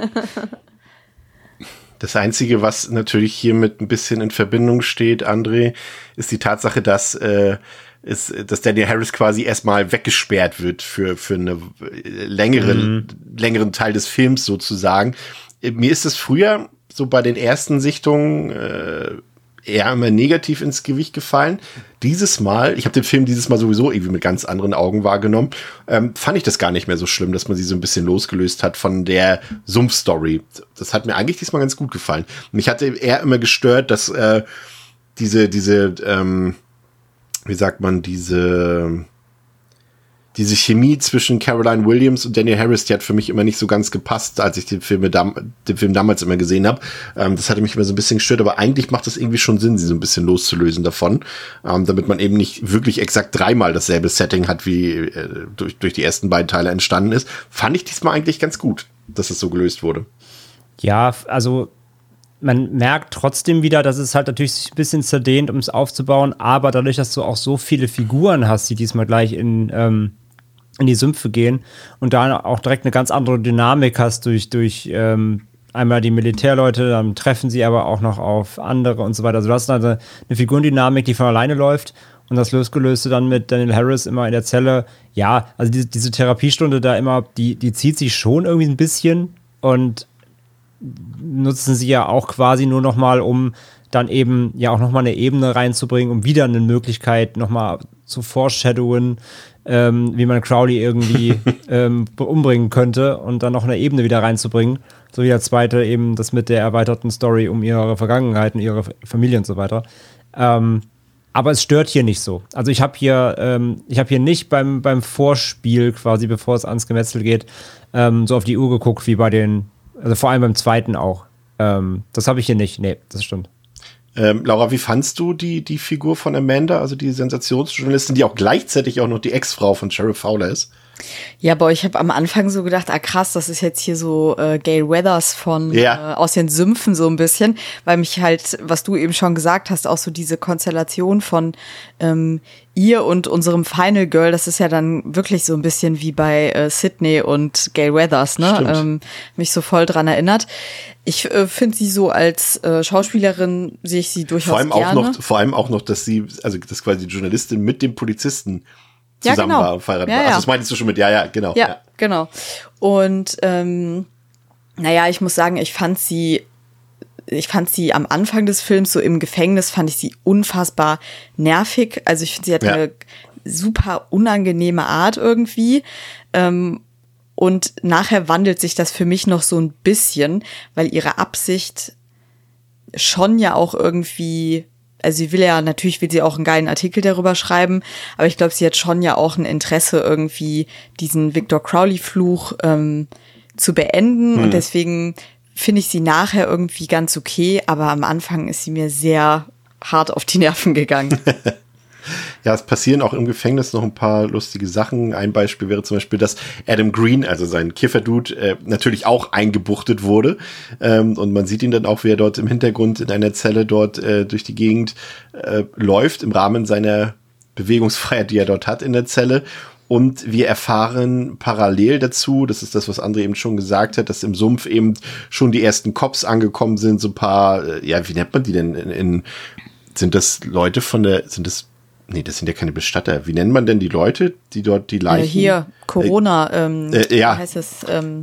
S3: Das Einzige, was natürlich hier mit ein bisschen in Verbindung steht, André, ist die Tatsache, dass Danielle Harris quasi erstmal weggesperrt wird für einen längeren Teil des Films sozusagen. Mir ist es früher so bei den ersten Sichtungen eher immer negativ ins Gewicht gefallen. Dieses Mal, ich habe den Film dieses Mal sowieso irgendwie mit ganz anderen Augen wahrgenommen, fand ich das gar nicht mehr so schlimm, dass man sie so ein bisschen losgelöst hat von der Sumpfstory. Das hat mir eigentlich diesmal ganz gut gefallen. Mich hatte eher immer gestört, dass diese Chemie zwischen Caroline Williams und Daniel Harris, die hat für mich immer nicht so ganz gepasst, als ich den Film damals immer gesehen habe. Das hatte mich immer so ein bisschen gestört, aber eigentlich macht das irgendwie schon Sinn, sie so ein bisschen loszulösen davon, damit man eben nicht wirklich exakt 3-mal dasselbe Setting hat, wie durch die ersten beiden Teile entstanden ist. Fand ich diesmal eigentlich ganz gut, dass es so gelöst wurde.
S5: Ja, also man merkt trotzdem wieder, dass es halt natürlich ein bisschen zerdehnt, um es aufzubauen, aber dadurch, dass du auch so viele Figuren hast, die diesmal gleich in die Sümpfe gehen und da auch direkt eine ganz andere Dynamik hast durch einmal die Militärleute, dann treffen sie aber auch noch auf andere und so weiter. Also du hast eine Figurendynamik, die von alleine läuft und das Losgelöste dann mit Daniel Harris immer in der Zelle. Ja, also diese Therapiestunde da immer, die zieht sich schon irgendwie ein bisschen und nutzen sie ja auch quasi nur noch mal, um dann eben ja auch noch mal eine Ebene reinzubringen, um wieder eine Möglichkeit noch mal zu foreshadowen, wie man Crowley irgendwie umbringen könnte und dann noch eine Ebene wieder reinzubringen. So wie der zweite eben das mit der erweiterten Story um ihre Vergangenheit und ihre Familie und so weiter. Aber es stört hier nicht so. Also ich habe hier nicht beim Vorspiel quasi, bevor es ans Gemetzel geht, so auf die Uhr geguckt wie bei also vor allem beim zweiten auch. Das habe ich hier nicht. Nee, das stimmt.
S3: Laura, wie fandst du die Figur von Amanda, also die Sensationsjournalistin, die auch gleichzeitig auch noch die Ex-Frau von Sheriff Fowler ist?
S4: Ja, aber ich habe am Anfang so gedacht, krass, das ist jetzt hier so Gail Weathers aus den Sümpfen so ein bisschen, weil mich halt, was du eben schon gesagt hast, auch so diese Konstellation von ihr und unserem Final Girl, das ist ja dann wirklich so ein bisschen wie bei Sydney und Gail Weathers, ne? Mich so voll dran erinnert. Ich finde sie so als Schauspielerin, sehe ich sie durchaus gerne.
S3: Vor allem auch noch, dass dass quasi die Journalistin mit dem Polizisten zusammen war, verheiratet war. Also das meintest du schon mit, genau.
S4: Ja, genau. Und ich muss sagen, ich fand sie am Anfang des Films, so im Gefängnis, fand ich sie unfassbar nervig. Also ich finde, sie hat eine super unangenehme Art irgendwie. Und nachher wandelt sich das für mich noch so ein bisschen, weil ihre Absicht schon ja auch irgendwie, also sie natürlich will sie auch einen geilen Artikel darüber schreiben, aber ich glaube, sie hat schon ja auch ein Interesse irgendwie, diesen Victor Crowley-Fluch zu beenden und deswegen finde ich sie nachher irgendwie ganz okay, aber am Anfang ist sie mir sehr hart auf die Nerven gegangen.
S3: Ja, es passieren auch im Gefängnis noch ein paar lustige Sachen. Ein Beispiel wäre zum Beispiel, dass Adam Green, also sein Kifferdude, natürlich auch eingebuchtet wurde. Und man sieht ihn dann auch, wie er dort im Hintergrund in einer Zelle dort durch die Gegend läuft, im Rahmen seiner Bewegungsfreiheit, die er dort hat in der Zelle. Und wir erfahren parallel dazu, das ist das, was André eben schon gesagt hat, dass im Sumpf eben schon die ersten Cops angekommen sind, so ein paar, wie nennt man die denn? Sind das Leute nee, das sind ja keine Bestatter. Wie nennt man denn die Leute, die dort die Leichen...
S4: Hier, Corona, wie heißt es?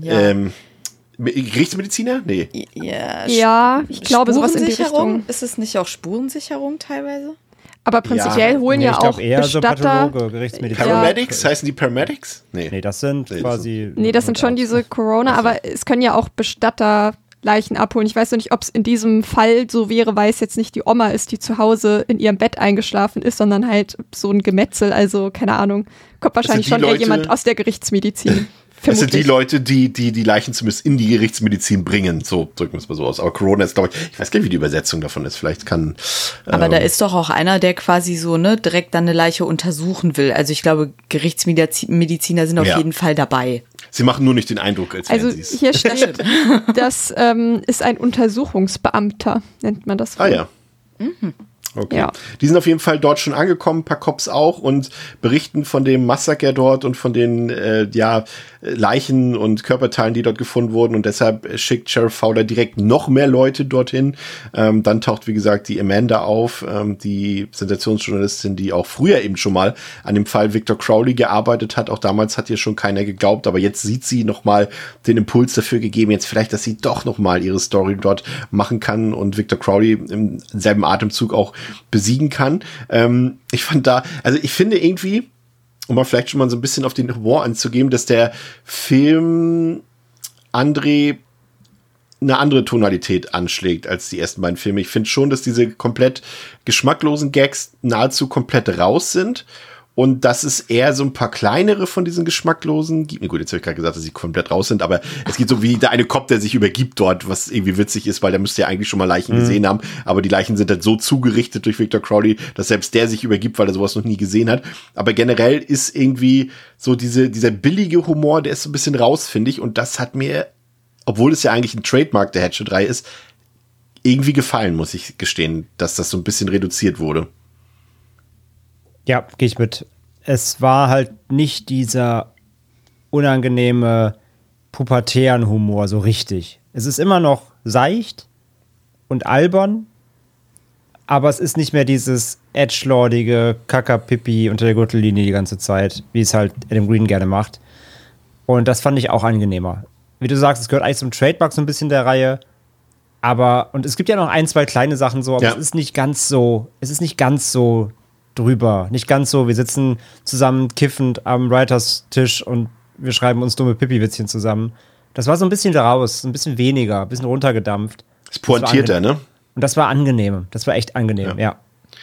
S3: Gerichtsmediziner? Nee.
S6: Ja, ich glaube, sowas in die Richtung.
S4: Ist es nicht auch Spurensicherung teilweise?
S6: Aber prinzipiell holen ja auch
S5: eher
S6: Bestatter...
S5: So Gerichtsmediziner.
S3: Paramedics? Heißen die Paramedics?
S5: Nee, das sind quasi...
S6: Nee, das sind schon diese Corona, aber es können ja auch Bestatter Leichen abholen. Ich weiß noch nicht, ob es in diesem Fall so wäre, weil es jetzt nicht die Oma ist, die zu Hause in ihrem Bett eingeschlafen ist, sondern halt so ein Gemetzel. Also, keine Ahnung. Kommt wahrscheinlich schon eher jemand aus der Gerichtsmedizin.
S3: Das sind die Leute, die Leichen zumindest in die Gerichtsmedizin bringen. So drücken wir es mal so aus. Aber Corona ist, glaube ich weiß gar nicht, wie die Übersetzung davon ist. Vielleicht kann...
S4: Aber da ist doch auch einer, der quasi so, direkt dann eine Leiche untersuchen will. Also ich glaube, Gerichtsmediziner sind auf jeden Fall dabei.
S3: Sie machen nur nicht den Eindruck, als wären sie es.
S6: Hier steht, das ist ein Untersuchungsbeamter, nennt man das.
S3: Ah ja. Okay.
S6: Ja.
S3: Die sind auf jeden Fall dort schon angekommen, ein paar Cops auch, und berichten von dem Massaker dort und von den Leichen und Körperteilen, die dort gefunden wurden, und deshalb schickt Sheriff Fowler direkt noch mehr Leute dorthin. Dann taucht, wie gesagt, die Amanda auf, die Sensationsjournalistin, die auch früher eben schon mal an dem Fall Victor Crowley gearbeitet hat. Auch damals hat ihr schon keiner geglaubt, aber jetzt sieht sie noch mal den Impuls dafür gegeben, jetzt vielleicht, dass sie doch noch mal ihre Story dort machen kann und Victor Crowley im selben Atemzug auch besiegen kann. Ich finde irgendwie, um mal vielleicht schon mal so ein bisschen auf den Humor anzugeben, dass der Film André eine andere Tonalität anschlägt als die ersten beiden Filme. Ich finde schon, dass diese komplett geschmacklosen Gags nahezu komplett raus sind. Und dass es eher so ein paar kleinere von diesen geschmacklosen gibt. Gut, jetzt habe ich gerade gesagt, dass sie komplett raus sind, aber es geht so wie der eine Cop, der sich übergibt dort, was irgendwie witzig ist, weil der müsste ja eigentlich schon mal Leichen gesehen haben, aber die Leichen sind halt so zugerichtet durch Victor Crowley, dass selbst der sich übergibt, weil er sowas noch nie gesehen hat. Aber generell ist irgendwie so dieser billige Humor, der ist so ein bisschen raus, finde ich, und das hat mir, obwohl es ja eigentlich ein Trademark der Hatchet 3 ist, irgendwie gefallen, muss ich gestehen, dass das so ein bisschen reduziert wurde.
S5: Ja, gehe ich mit. Es war halt nicht dieser unangenehme pubertären Humor so richtig. Es ist immer noch seicht und albern, aber es ist nicht mehr dieses edgelordige Kaka-Pipi unter der Gürtellinie die ganze Zeit, wie es halt Adam Green gerne macht. Und das fand ich auch angenehmer. Wie du sagst, es gehört eigentlich zum Trademark so ein bisschen der Reihe, und es gibt ja noch ein, zwei kleine Sachen so, aber es ist nicht ganz so drüber. Nicht ganz so, wir sitzen zusammen kiffend am Writers-Tisch und wir schreiben uns dumme Pipi-Witzchen zusammen. Das war so ein bisschen raus, ein bisschen weniger, ein bisschen runtergedampft.
S3: Das pointierter, ne?
S5: Und das war angenehm. Das war echt angenehm, ja.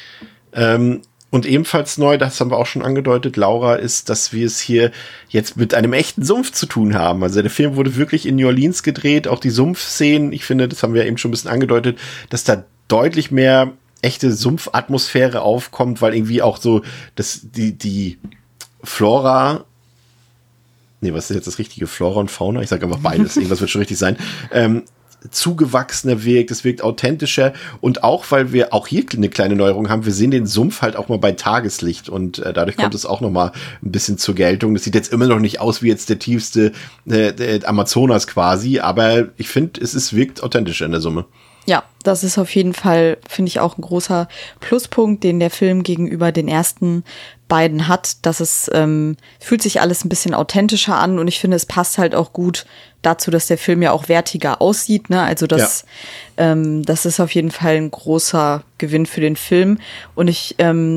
S3: Und ebenfalls neu, das haben wir auch schon angedeutet, Laura, ist, dass wir es hier jetzt mit einem echten Sumpf zu tun haben. Also der Film wurde wirklich in New Orleans gedreht, auch die Sumpfszenen, ich finde, das haben wir eben schon ein bisschen angedeutet, dass da deutlich mehr echte Sumpfatmosphäre aufkommt, weil irgendwie auch so die Flora, was ist jetzt das richtige, Flora und Fauna? Ich sage einfach beides, irgendwas wird schon richtig sein, zugewachsener wirkt, es wirkt authentischer, und auch, weil wir auch hier eine kleine Neuerung haben, wir sehen den Sumpf halt auch mal bei Tageslicht, und dadurch kommt es auch noch mal ein bisschen zur Geltung. Das sieht jetzt immer noch nicht aus wie jetzt der tiefste Amazonas quasi, aber ich finde, wirkt authentischer in der Summe.
S4: Ja, das ist auf jeden Fall, finde ich, auch ein großer Pluspunkt, den der Film gegenüber den ersten beiden hat, dass es fühlt sich alles ein bisschen authentischer an, und ich finde, es passt halt auch gut dazu, dass der Film ja auch wertiger aussieht, ne? Also das ist auf jeden Fall ein großer Gewinn für den Film, und ich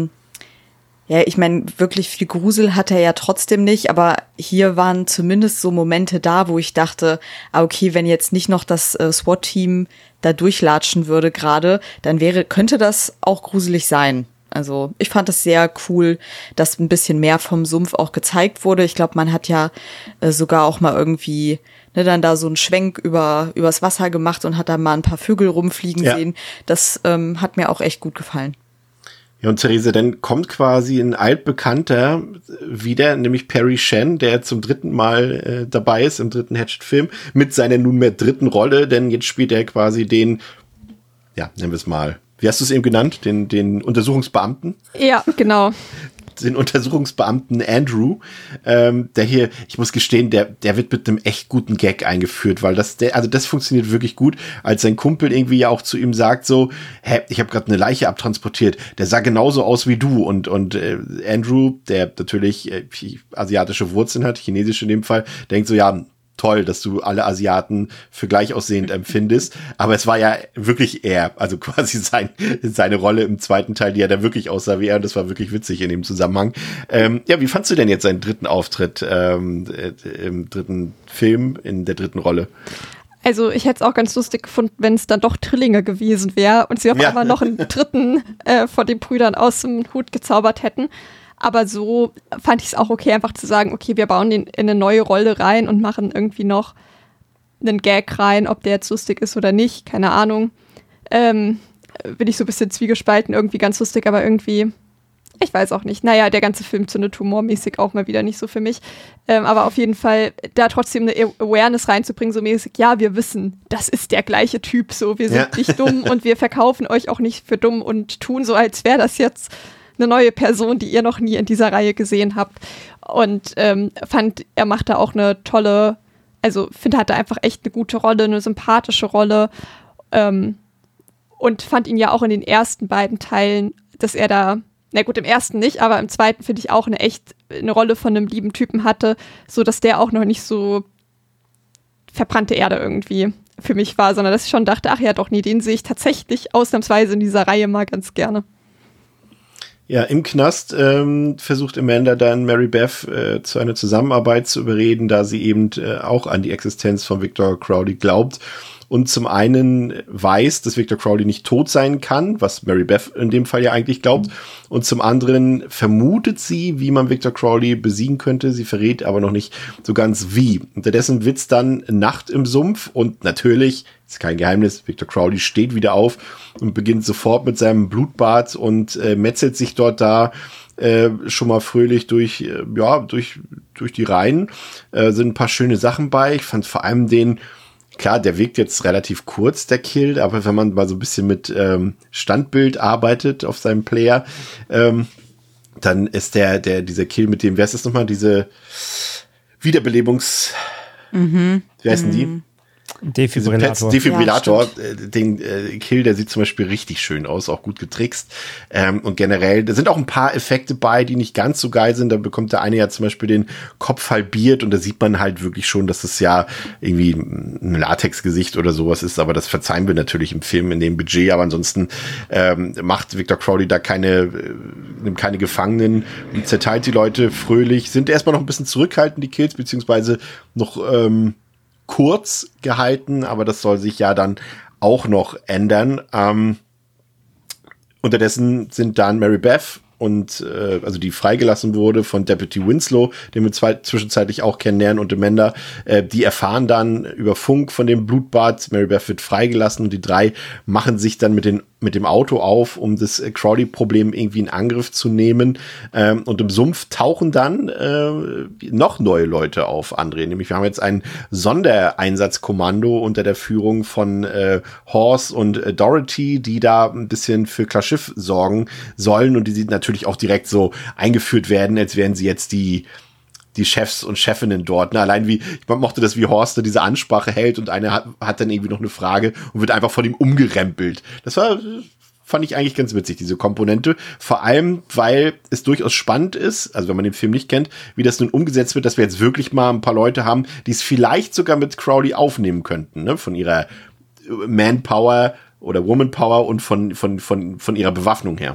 S4: meine, wirklich viel Grusel hat er ja trotzdem nicht, aber hier waren zumindest so Momente da, wo ich dachte, okay, wenn jetzt nicht noch das SWAT-Team da durchlatschen würde gerade, dann könnte das auch gruselig sein. Also ich fand es sehr cool, dass ein bisschen mehr vom Sumpf auch gezeigt wurde. Ich glaube, man hat ja sogar auch mal irgendwie dann da so einen Schwenk übers Wasser gemacht und hat da mal ein paar Vögel rumfliegen sehen. Das hat mir auch echt gut gefallen.
S3: Ja, und Therese, dann kommt quasi ein Altbekannter wieder, nämlich Perry Shen, der zum dritten Mal dabei ist im dritten Hatchet-Film, mit seiner nunmehr dritten Rolle, denn jetzt spielt er quasi den, nennen wir es mal, wie hast du es eben genannt, den Untersuchungsbeamten? Ja,
S6: genau.
S3: Den Untersuchungsbeamten Andrew, der hier, ich muss gestehen, der wird mit einem echt guten Gag eingeführt, weil das funktioniert wirklich gut, als sein Kumpel irgendwie ja auch zu ihm sagt so, ich habe gerade eine Leiche abtransportiert, der sah genauso aus wie du, und Andrew, der natürlich asiatische Wurzeln hat, chinesische in dem Fall, denkt so, ja, toll, dass du alle Asiaten für gleich aussehend empfindest, aber es war ja wirklich er, also quasi seine Rolle im zweiten Teil, die ja da wirklich aussah wie er, und das war wirklich witzig in dem Zusammenhang. Wie fandst du denn jetzt seinen dritten Auftritt im dritten Film, in der dritten Rolle?
S6: Also ich hätte es auch ganz lustig gefunden, wenn es dann doch Trillinge gewesen wäre und sie auf einmal noch einen dritten von den Brüdern aus dem Hut gezaubert hätten. Aber so fand ich es auch okay, einfach zu sagen, okay, wir bauen den in eine neue Rolle rein und machen irgendwie noch einen Gag rein, ob der jetzt lustig ist oder nicht, keine Ahnung. Bin ich so ein bisschen zwiegespalten, irgendwie ganz lustig, aber irgendwie Ich weiß auch nicht. Naja, der ganze Film zündet humormäßig auch mal wieder nicht so für mich. Aber auf jeden Fall da trotzdem eine Awareness reinzubringen, so mäßig, ja, wir wissen, das ist der gleiche Typ, so, wir sind nicht dumm und wir verkaufen euch auch nicht für dumm und tun so, als wäre das jetzt eine neue Person, die ihr noch nie in dieser Reihe gesehen habt. Und fand, er macht da auch eine tolle, also finde, hat er einfach echt eine gute Rolle, eine sympathische Rolle. Und fand ihn ja auch in den ersten beiden Teilen, dass er da, na gut, im ersten nicht, aber im zweiten finde ich auch eine Rolle von einem lieben Typen hatte, so dass der auch noch nicht so verbrannte Erde irgendwie für mich war, sondern dass ich schon dachte, ach ja doch, nee, den sehe ich tatsächlich ausnahmsweise in dieser Reihe mal ganz gerne.
S3: Ja, im Knast versucht Amanda dann Mary Beth zu einer Zusammenarbeit zu überreden, da sie eben auch an die Existenz von Victor Crowley glaubt. Und zum einen weiß, dass Victor Crowley nicht tot sein kann, was Mary Beth in dem Fall ja eigentlich glaubt. Und zum anderen vermutet sie, wie man Victor Crowley besiegen könnte. Sie verrät aber noch nicht so ganz wie. Unterdessen wird's dann Nacht im Sumpf und natürlich, ist kein Geheimnis, Victor Crowley steht wieder auf und beginnt sofort mit seinem Blutbad und metzelt sich dort da schon mal fröhlich durch die Reihen. Sind ein paar schöne Sachen bei. Ich fand vor allem klar, der wirkt jetzt relativ kurz, der Kill, aber wenn man mal so ein bisschen mit Standbild arbeitet auf seinem Player, dann ist dieser Kill mit dem, wer ist das nochmal, diese Wiederbelebungs... Wie heißen die?
S5: Defibrillator.
S3: Defibrillator, den Kill, der sieht zum Beispiel richtig schön aus, auch gut getrickst. Und generell, da sind auch ein paar Effekte bei, die nicht ganz so geil sind. Da bekommt der eine ja zum Beispiel den Kopf halbiert und da sieht man halt wirklich schon, dass es ja irgendwie ein Latexgesicht oder sowas ist. Aber das verzeihen wir natürlich im Film in dem Budget. Aber ansonsten macht Victor Crowley da nimmt keine Gefangenen und zerteilt die Leute fröhlich. Sind erstmal noch ein bisschen zurückhaltend, die Kills, beziehungsweise noch kurz gehalten, aber das soll sich ja dann auch noch ändern. Unterdessen sind dann Mary Beth und also die freigelassen wurde von Deputy Winslow, den wir zwischenzeitlich auch kennenlernen, und Amanda, die erfahren dann über Funk von dem Blutbad. Mary Beth wird freigelassen und die drei machen sich dann mit dem Auto auf, um das Crowley-Problem irgendwie in Angriff zu nehmen. Und im Sumpf tauchen dann noch neue Leute auf, André. Nämlich wir haben jetzt ein Sondereinsatzkommando unter der Führung von Horse und Dorothy, die da ein bisschen für Klarschiff sorgen sollen und die natürlich auch direkt so eingeführt werden, als wären sie jetzt die Chefs und Chefinnen dort. Ne? Allein ich mochte das, wie Horst diese Ansprache hält und einer hat dann irgendwie noch eine Frage und wird einfach von ihm umgerempelt. Das fand ich eigentlich ganz witzig, diese Komponente. Vor allem, weil es durchaus spannend ist, also wenn man den Film nicht kennt, wie das nun umgesetzt wird, dass wir jetzt wirklich mal ein paar Leute haben, die es vielleicht sogar mit Crowley aufnehmen könnten, ne? Von ihrer Manpower oder Womanpower und von ihrer Bewaffnung her.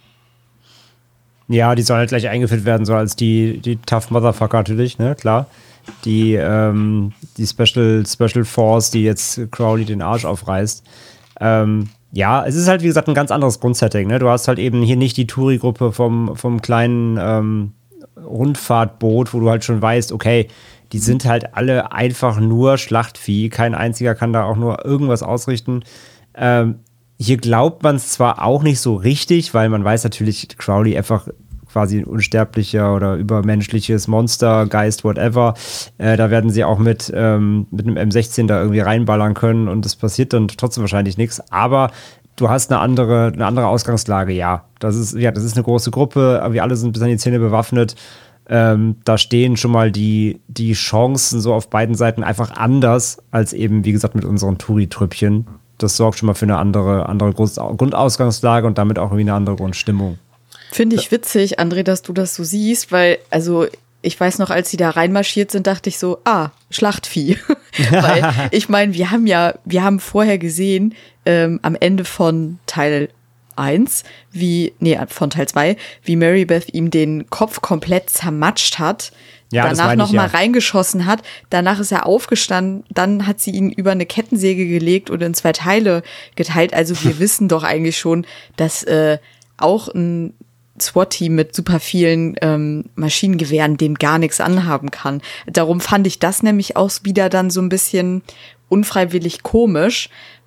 S5: Ja, die sollen halt gleich eingeführt werden, so als die Tough Motherfucker natürlich, ne, klar. Die Special Force, die jetzt Crowley den Arsch aufreißt. Ja, es ist halt, wie gesagt, ein ganz anderes Grundsetting, ne. Du hast halt eben hier nicht die Touri-Gruppe vom kleinen Rundfahrtboot, wo du halt schon weißt, okay, die sind halt alle einfach nur Schlachtvieh. Kein einziger kann da auch nur irgendwas ausrichten. Hier glaubt man es zwar auch nicht so richtig, weil man weiß natürlich, Crowley einfach quasi ein unsterblicher oder übermenschliches Monster, Geist, whatever. Da werden sie auch mit einem M16 da irgendwie reinballern können und es passiert dann trotzdem wahrscheinlich nichts. Aber du hast eine andere Ausgangslage, ja. Das ist eine große Gruppe, wir alle sind bis an die Zähne bewaffnet. Da stehen schon mal die Chancen so auf beiden Seiten einfach anders als eben, wie gesagt, mit unseren Touri-Trüppchen. Das sorgt schon mal für eine andere Grundausgangslage und damit auch irgendwie eine andere Grundstimmung.
S4: Finde ich witzig, André, dass du das so siehst, weil, also ich weiß noch, als sie da reinmarschiert sind, dachte ich so, Schlachtvieh. Weil ich meine, wir haben vorher gesehen, am Ende von Teil 1, von Teil 2, wie Mary Beth ihm den Kopf komplett zermatscht hat, ja, danach nochmal reingeschossen hat, danach ist er aufgestanden, dann hat sie ihn über eine Kettensäge gelegt und in 2 Teile geteilt. Also wir wissen doch eigentlich schon, dass auch ein SWAT-Team mit super vielen Maschinengewehren dem gar nichts anhaben kann. Darum fand ich das nämlich auch wieder dann so ein bisschen unfreiwillig komisch,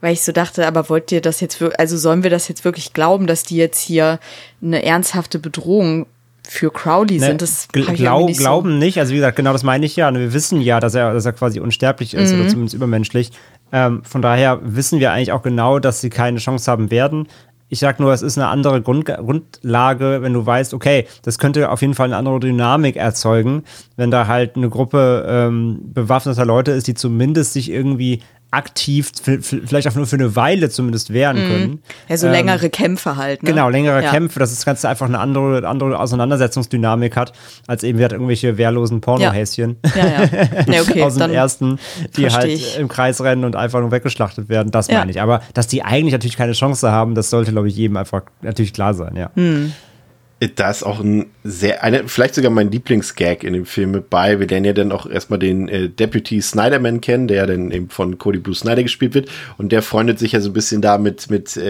S4: Weil ich so dachte, aber wollt ihr das jetzt also sollen wir das jetzt wirklich glauben, dass die jetzt hier eine ernsthafte Bedrohung für Crowley sind? Das
S5: glauben nicht. Also wie gesagt, genau das meine ich ja. Wir wissen ja, dass er quasi unsterblich ist oder zumindest übermenschlich. Von daher wissen wir eigentlich auch genau, dass sie keine Chance haben werden. Ich sag nur, es ist eine andere Grundlage, wenn du weißt, okay, das könnte auf jeden Fall eine andere Dynamik erzeugen, wenn da halt eine Gruppe bewaffneter Leute ist, die zumindest sich irgendwie aktiv, vielleicht auch nur für eine Weile zumindest wehren können.
S4: Ja, so längere Kämpfe halt. Ne?
S5: Genau, längere Kämpfe, dass das Ganze einfach eine andere Auseinandersetzungsdynamik hat, als eben halt irgendwelche wehrlosen Pornohäschen
S4: okay,
S5: aus dem ersten, die halt
S4: ich.
S5: im Kreis rennen und einfach nur weggeschlachtet werden, das meine ich. Aber dass die eigentlich natürlich keine Chance haben, das sollte, glaube ich, jedem einfach natürlich klar sein, ja.
S3: Da ist auch vielleicht sogar mein Lieblingsgag in dem Film mit bei. Wir lernen ja dann auch erstmal den Deputy Snyderman kennen, der dann eben von Cody Blue Snyder gespielt wird. Und der freundet sich ja so ein bisschen da mit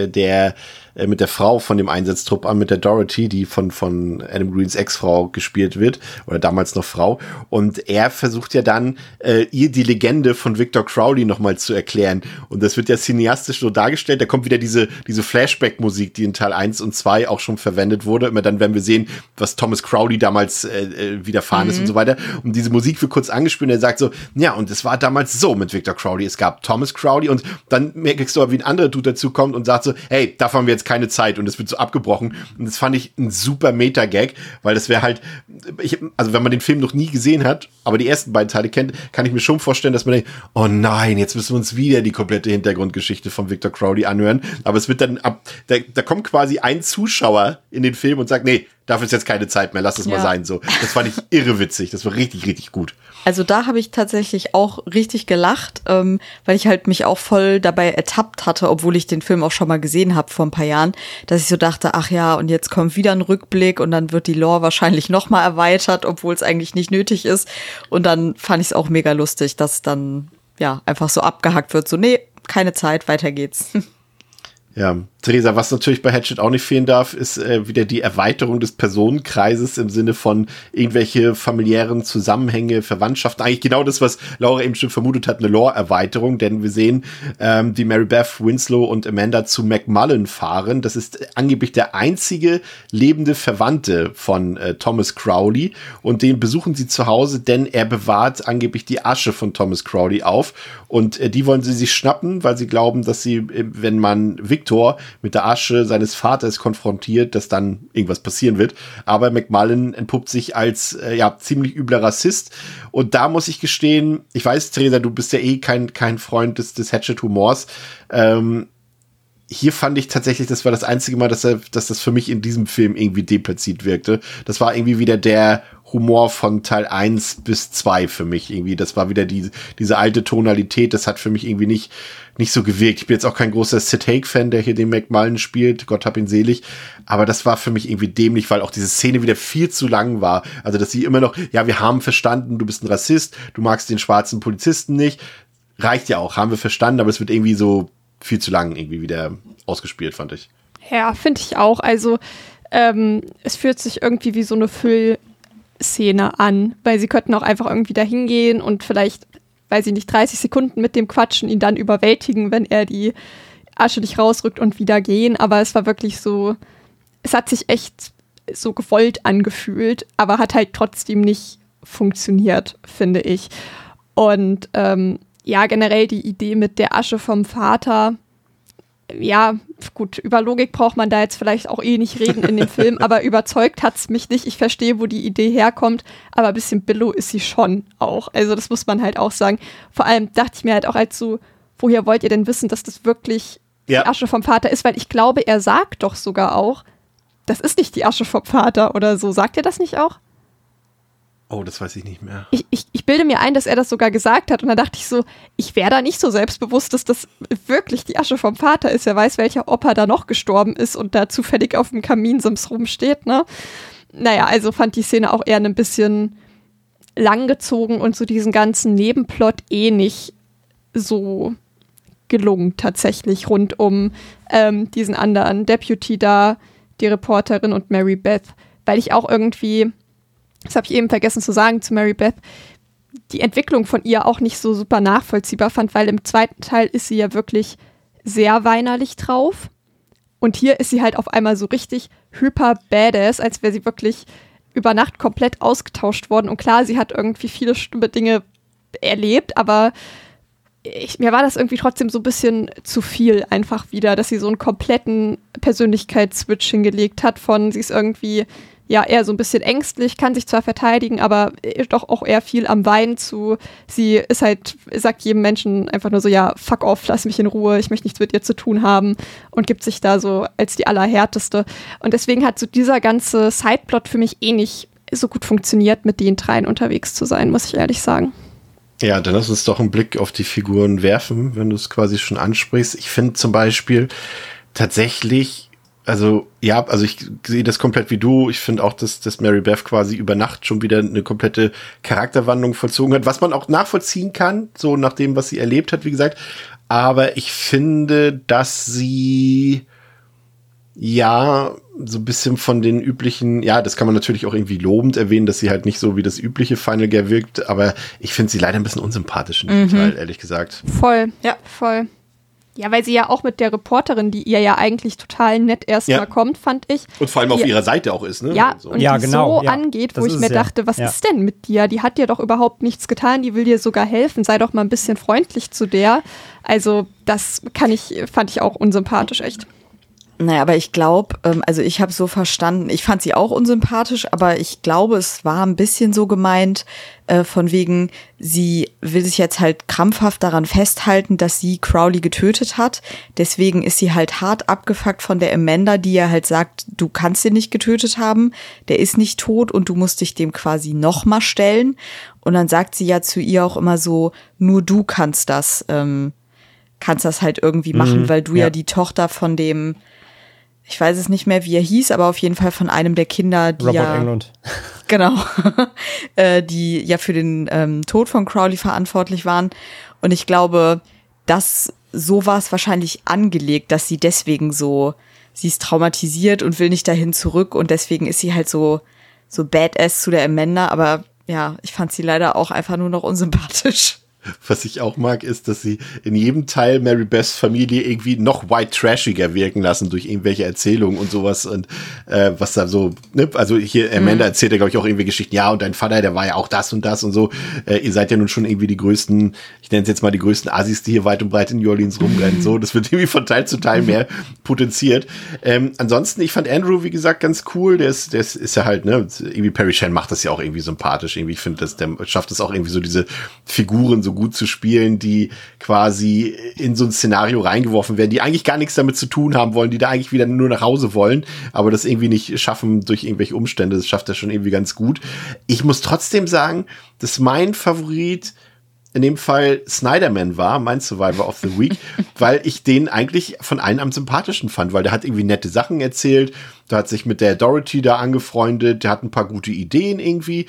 S3: der Frau von dem Einsatztrupp an, mit der Dorothy, die von Adam Greens Ex-Frau gespielt wird, oder damals noch Frau. Und er versucht ja dann, ihr die Legende von Victor Crowley nochmal zu erklären. Und das wird ja cineastisch so dargestellt. Da kommt wieder diese Flashback-Musik, die in Teil 1 und 2 auch schon verwendet wurde. Immer dann, wenn wir sehen, was Thomas Crowley damals widerfahren ist und so weiter. Und diese Musik wird kurz angespielt und er sagt so, ja, und es war damals so mit Victor Crowley. Es gab Thomas Crowley und dann merkst du aber, wie ein anderer Dude dazu kommt und sagt so, hey, davon haben wir jetzt keine Zeit, und es wird so abgebrochen. Und das fand ich ein super Meta-Gag, weil das wäre halt, also wenn man den Film noch nie gesehen hat, aber die ersten beiden Teile kennt, kann ich mir schon vorstellen, dass man denkt, oh nein, jetzt müssen wir uns wieder die komplette Hintergrundgeschichte von Victor Crowley anhören. Aber es wird dann da kommt quasi ein Zuschauer in den Film und sagt, nee, dafür ist jetzt keine Zeit mehr, lass es mal sein. So, das fand ich irre witzig, das war richtig, richtig gut.
S4: Also da habe ich tatsächlich auch richtig gelacht, weil ich halt mich auch voll dabei ertappt hatte, obwohl ich den Film auch schon mal gesehen habe vor ein paar Jahren, dass ich so dachte, ach ja, und jetzt kommt wieder ein Rückblick und dann wird die Lore wahrscheinlich noch mal erweitert, obwohl es eigentlich nicht nötig ist. Und dann fand ich es auch mega lustig, dass dann ja einfach so abgehackt wird, so nee, keine Zeit, weiter geht's.
S3: Ja, Theresa, was natürlich bei Hatchet auch nicht fehlen darf, ist wieder die Erweiterung des Personenkreises im Sinne von irgendwelche familiären Zusammenhänge, Verwandtschaften. Eigentlich genau das, was Laura eben schon vermutet hat, eine Lore-Erweiterung, denn wir sehen, wie Mary Beth Winslow und Amanda zu McMullen fahren. Das ist angeblich der einzige lebende Verwandte von Thomas Crowley, und den besuchen sie zu Hause, denn er bewahrt angeblich die Asche von Thomas Crowley auf, und die wollen sie sich schnappen, weil sie glauben, dass sie, wenn man Victor mit der Asche seines Vaters konfrontiert, dass dann irgendwas passieren wird. Aber McMullen entpuppt sich als ziemlich übler Rassist. Und da muss ich gestehen, ich weiß, Theresa, du bist ja kein Freund des Hatchet-Humors. Hier fand ich tatsächlich, das war das einzige Mal, dass das für mich in diesem Film irgendwie deplatziert wirkte. Das war irgendwie wieder der Humor von Teil 1 bis 2 für mich irgendwie. Das war wieder diese alte Tonalität. Das hat für mich irgendwie nicht so gewirkt. Ich bin jetzt auch kein großer Sid Haig-Fan, der hier den McMullen spielt. Gott hab ihn selig. Aber das war für mich irgendwie dämlich, weil auch diese Szene wieder viel zu lang war. Also, dass sie immer noch, ja, wir haben verstanden, du bist ein Rassist, du magst den schwarzen Polizisten nicht. Reicht ja auch, haben wir verstanden, aber es wird irgendwie so viel zu lang irgendwie wieder ausgespielt, fand ich.
S6: Ja, finde ich auch. Also, es fühlt sich irgendwie wie so eine Füllszene an, weil sie könnten auch einfach irgendwie da hingehen und vielleicht, weiß ich nicht, 30 Sekunden mit dem quatschen, ihn dann überwältigen, wenn er die Asche nicht rausrückt und wieder gehen. Aber es war wirklich so, es hat sich echt so gewollt angefühlt, aber hat halt trotzdem nicht funktioniert, finde ich. Und generell die Idee mit der Asche vom Vater, ja, gut, über Logik braucht man da jetzt vielleicht auch nicht reden in dem Film, aber überzeugt hat's mich nicht. Ich verstehe, wo die Idee herkommt, aber ein bisschen billow ist sie schon auch. Also das muss man halt auch sagen. Vor allem dachte ich mir halt auch als so, woher wollt ihr denn wissen, dass das wirklich die Asche vom Vater ist? Weil ich glaube, er sagt doch sogar auch, das ist nicht die Asche vom Vater oder so. Sagt er das nicht auch?
S3: Oh, das weiß ich nicht mehr.
S6: Ich bilde mir ein, dass er das sogar gesagt hat. Und da dachte ich so, ich wäre da nicht so selbstbewusst, dass das wirklich die Asche vom Vater ist. Wer weiß, welcher Opa da noch gestorben ist und da zufällig auf dem Kaminsims rumsteht, ne? Naja, also fand die Szene auch eher ein bisschen langgezogen und so diesen ganzen Nebenplot nicht so gelungen tatsächlich rund um diesen anderen Deputy da, die Reporterin und Mary Beth. Weil ich auch irgendwie, das habe ich eben vergessen zu sagen zu Mary Beth, die Entwicklung von ihr auch nicht so super nachvollziehbar fand, weil im zweiten Teil ist sie ja wirklich sehr weinerlich drauf. Und hier ist sie halt auf einmal so richtig hyper badass, als wäre sie wirklich über Nacht komplett ausgetauscht worden. Und klar, sie hat irgendwie viele schlimme Dinge erlebt, aber mir war das irgendwie trotzdem so ein bisschen zu viel einfach wieder, dass sie so einen kompletten Persönlichkeitsswitch hingelegt hat von, sie ist irgendwie ja eher so ein bisschen ängstlich, kann sich zwar verteidigen, aber doch auch eher viel am Weinen zu. Sie ist halt, sagt jedem Menschen einfach nur so, ja, fuck off, lass mich in Ruhe, ich möchte nichts mit dir zu tun haben und gibt sich da so als die Allerhärteste. Und deswegen hat so dieser ganze Sideplot für mich nicht so gut funktioniert, mit den dreien unterwegs zu sein, muss ich ehrlich sagen.
S3: Ja, dann lass uns doch einen Blick auf die Figuren werfen, wenn du es quasi schon ansprichst. Ich finde zum Beispiel tatsächlich, also ich sehe das komplett wie du. Ich finde auch, dass Mary Beth quasi über Nacht schon wieder eine komplette Charakterwandlung vollzogen hat, was man auch nachvollziehen kann, so nach dem, was sie erlebt hat, wie gesagt. Aber ich finde, dass sie so ein bisschen von den üblichen, das kann man natürlich auch irgendwie lobend erwähnen, dass sie halt nicht so wie das übliche Final Girl wirkt, aber ich finde sie leider ein bisschen unsympathisch in dem Teil, ehrlich gesagt.
S6: Voll. Ja, weil sie ja auch mit der Reporterin, die ihr ja eigentlich total nett erstmal kommt, fand ich.
S3: Und vor allem auf ihrer Seite auch ist, ne?
S6: Ja, so. Und die so angeht, wo ich mir dachte, was ist denn mit dir? Die hat dir doch überhaupt nichts getan, die will dir sogar helfen, sei doch mal ein bisschen freundlich zu der. Also das fand ich auch unsympathisch, echt.
S4: Naja, aber ich glaube, also ich habe so verstanden, ich fand sie auch unsympathisch, aber ich glaube, es war ein bisschen so gemeint, von wegen, sie will sich jetzt halt krampfhaft daran festhalten, dass sie Crowley getötet hat. Deswegen ist sie halt hart abgefuckt von der Amanda, die ja halt sagt, du kannst ihn nicht getötet haben, der ist nicht tot und du musst dich dem quasi nochmal stellen. Und dann sagt sie ja zu ihr auch immer so, nur du kannst das halt irgendwie machen, weil du ja die Tochter von dem, ich weiß es nicht mehr, wie er hieß, aber auf jeden Fall von einem der Kinder, die
S5: Robert Englund.
S4: Genau, die ja für den Tod von Crowley verantwortlich waren. Und ich glaube, so war es wahrscheinlich angelegt, dass sie deswegen sie ist traumatisiert und will nicht dahin zurück und deswegen ist sie halt so badass zu der Amanda, aber ja, ich fand sie leider auch einfach nur noch unsympathisch.
S3: Was ich auch mag, ist, dass sie in jedem Teil Mary Beths Familie irgendwie noch white trashiger wirken lassen durch irgendwelche Erzählungen und sowas und was da so, ne? Also hier Amanda erzählt ja, glaube ich, auch irgendwie Geschichten, ja, und dein Vater, der war ja auch das und so. Ihr seid ja nun schon irgendwie die größten, ich nenne es jetzt mal die größten Assis, die hier weit und breit in New Orleans rumrennen. So, das wird irgendwie von Teil zu Teil mehr potenziert. Ansonsten, ich fand Andrew, wie gesagt, ganz cool. Der ist ja halt, ne, irgendwie Perry Shan macht das ja auch irgendwie sympathisch. Irgendwie, ich finde, der schafft es auch irgendwie so, diese Figuren so gut zu spielen, die quasi in so ein Szenario reingeworfen werden, die eigentlich gar nichts damit zu tun haben wollen, die da eigentlich wieder nur nach Hause wollen, aber das irgendwie nicht schaffen durch irgendwelche Umstände. Das schafft er schon irgendwie ganz gut. Ich muss trotzdem sagen, dass mein Favorit in dem Fall Snyderman war, mein Survivor of the Week, weil ich den eigentlich von allen am sympathischen fand, weil der hat irgendwie nette Sachen erzählt, der hat sich mit der Dorothy da angefreundet, der hat ein paar gute Ideen irgendwie,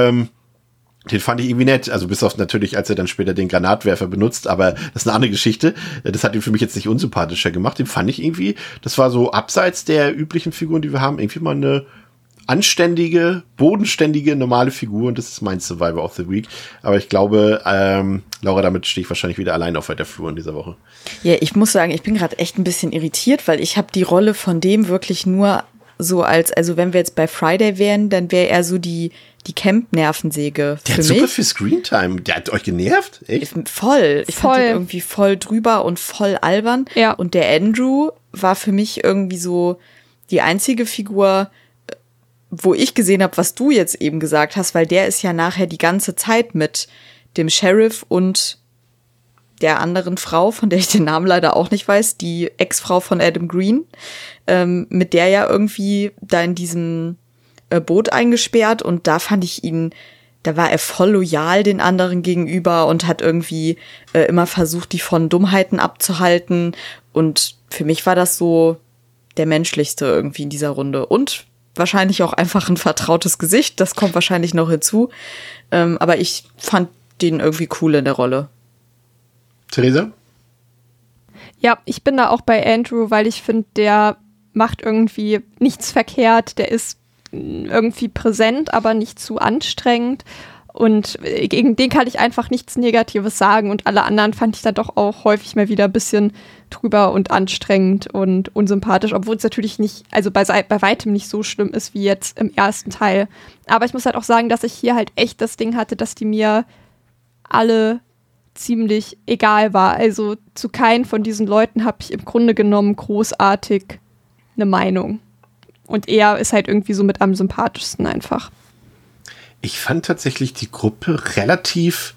S3: den fand ich irgendwie nett, also bis auf natürlich, als er dann später den Granatwerfer benutzt, aber das ist eine andere Geschichte. Das hat ihn für mich jetzt nicht unsympathischer gemacht. Den fand ich irgendwie, das war so abseits der üblichen Figuren, die wir haben, irgendwie mal eine anständige, bodenständige, normale Figur und das ist mein Survivor of the Week. Aber ich glaube, Laura, damit stehe ich wahrscheinlich wieder allein auf weiter Flur in dieser Woche.
S4: Ja, ich muss sagen, ich bin gerade echt ein bisschen irritiert, weil ich habe die Rolle von dem wirklich nur so also wenn wir jetzt bei Friday wären, dann wäre er so die Camp-Nervensäge für mich.
S3: Der hat super viel Screentime. Der hat euch genervt? Echt?
S4: Voll. Ich fand ihn irgendwie voll drüber und voll albern.
S6: Ja.
S4: Und der Andrew war für mich irgendwie so die einzige Figur, wo ich gesehen habe, was du jetzt eben gesagt hast, weil der ist ja nachher die ganze Zeit mit dem Sheriff und der anderen Frau, von der ich den Namen leider auch nicht weiß, die Ex-Frau von Adam Green, mit der ja irgendwie da in diesem Boot eingesperrt und da fand ich ihn, da war er voll loyal den anderen gegenüber und hat irgendwie immer versucht, die von Dummheiten abzuhalten und für mich war das so der menschlichste irgendwie in dieser Runde und wahrscheinlich auch einfach ein vertrautes Gesicht, das kommt wahrscheinlich noch hinzu, aber ich fand den irgendwie cool in der Rolle.
S3: Theresa?
S6: Ja, ich bin da auch bei Andrew, weil ich finde, der macht irgendwie nichts verkehrt, der ist irgendwie präsent, aber nicht zu anstrengend Und gegen den kann ich einfach nichts Negatives sagen. Und alle anderen fand ich dann doch auch häufig mal wieder ein bisschen drüber und anstrengend und unsympathisch, obwohl es natürlich nicht, also bei weitem nicht so schlimm ist wie jetzt im ersten Teil. Aber ich muss halt auch sagen, dass ich hier halt echt das Ding hatte, dass die mir alle ziemlich egal war. Also zu keinen von diesen Leuten habe ich im Grunde genommen großartig eine Meinung. Und er ist halt irgendwie so mit am sympathischsten einfach.
S3: Ich fand tatsächlich die Gruppe relativ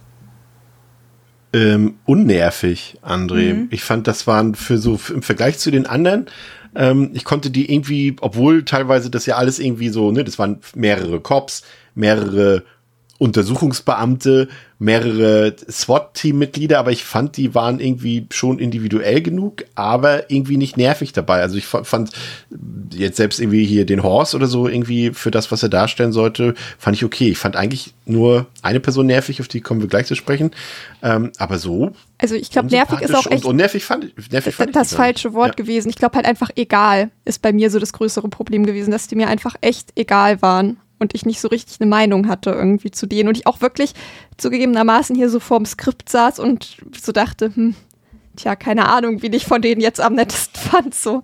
S3: unnervig, André. Ich fand, das waren im Vergleich zu den anderen, ich konnte die irgendwie, obwohl teilweise das ja alles irgendwie so, ne, das waren mehrere Cops, mehrere Untersuchungsbeamte, mehrere SWAT-Team-Mitglieder, aber ich fand, die waren irgendwie schon individuell genug, aber irgendwie nicht nervig dabei. Also ich fand jetzt selbst irgendwie hier den Horst oder so irgendwie für das, was er darstellen sollte, fand ich okay. Ich fand eigentlich nur eine Person nervig, auf die kommen wir gleich zu sprechen. Aber so.
S6: Also ich glaube, nervig ist auch echt
S3: unnervig fand ich
S6: das falsche Wort gewesen. Ich glaube halt einfach egal ist bei mir so das größere Problem gewesen, dass die mir einfach echt egal waren. Und ich nicht so richtig eine Meinung hatte irgendwie zu denen. Und ich auch wirklich zugegebenermaßen hier so vorm Skript saß und so dachte, keine Ahnung, wie ich von denen jetzt am nettesten fand, so.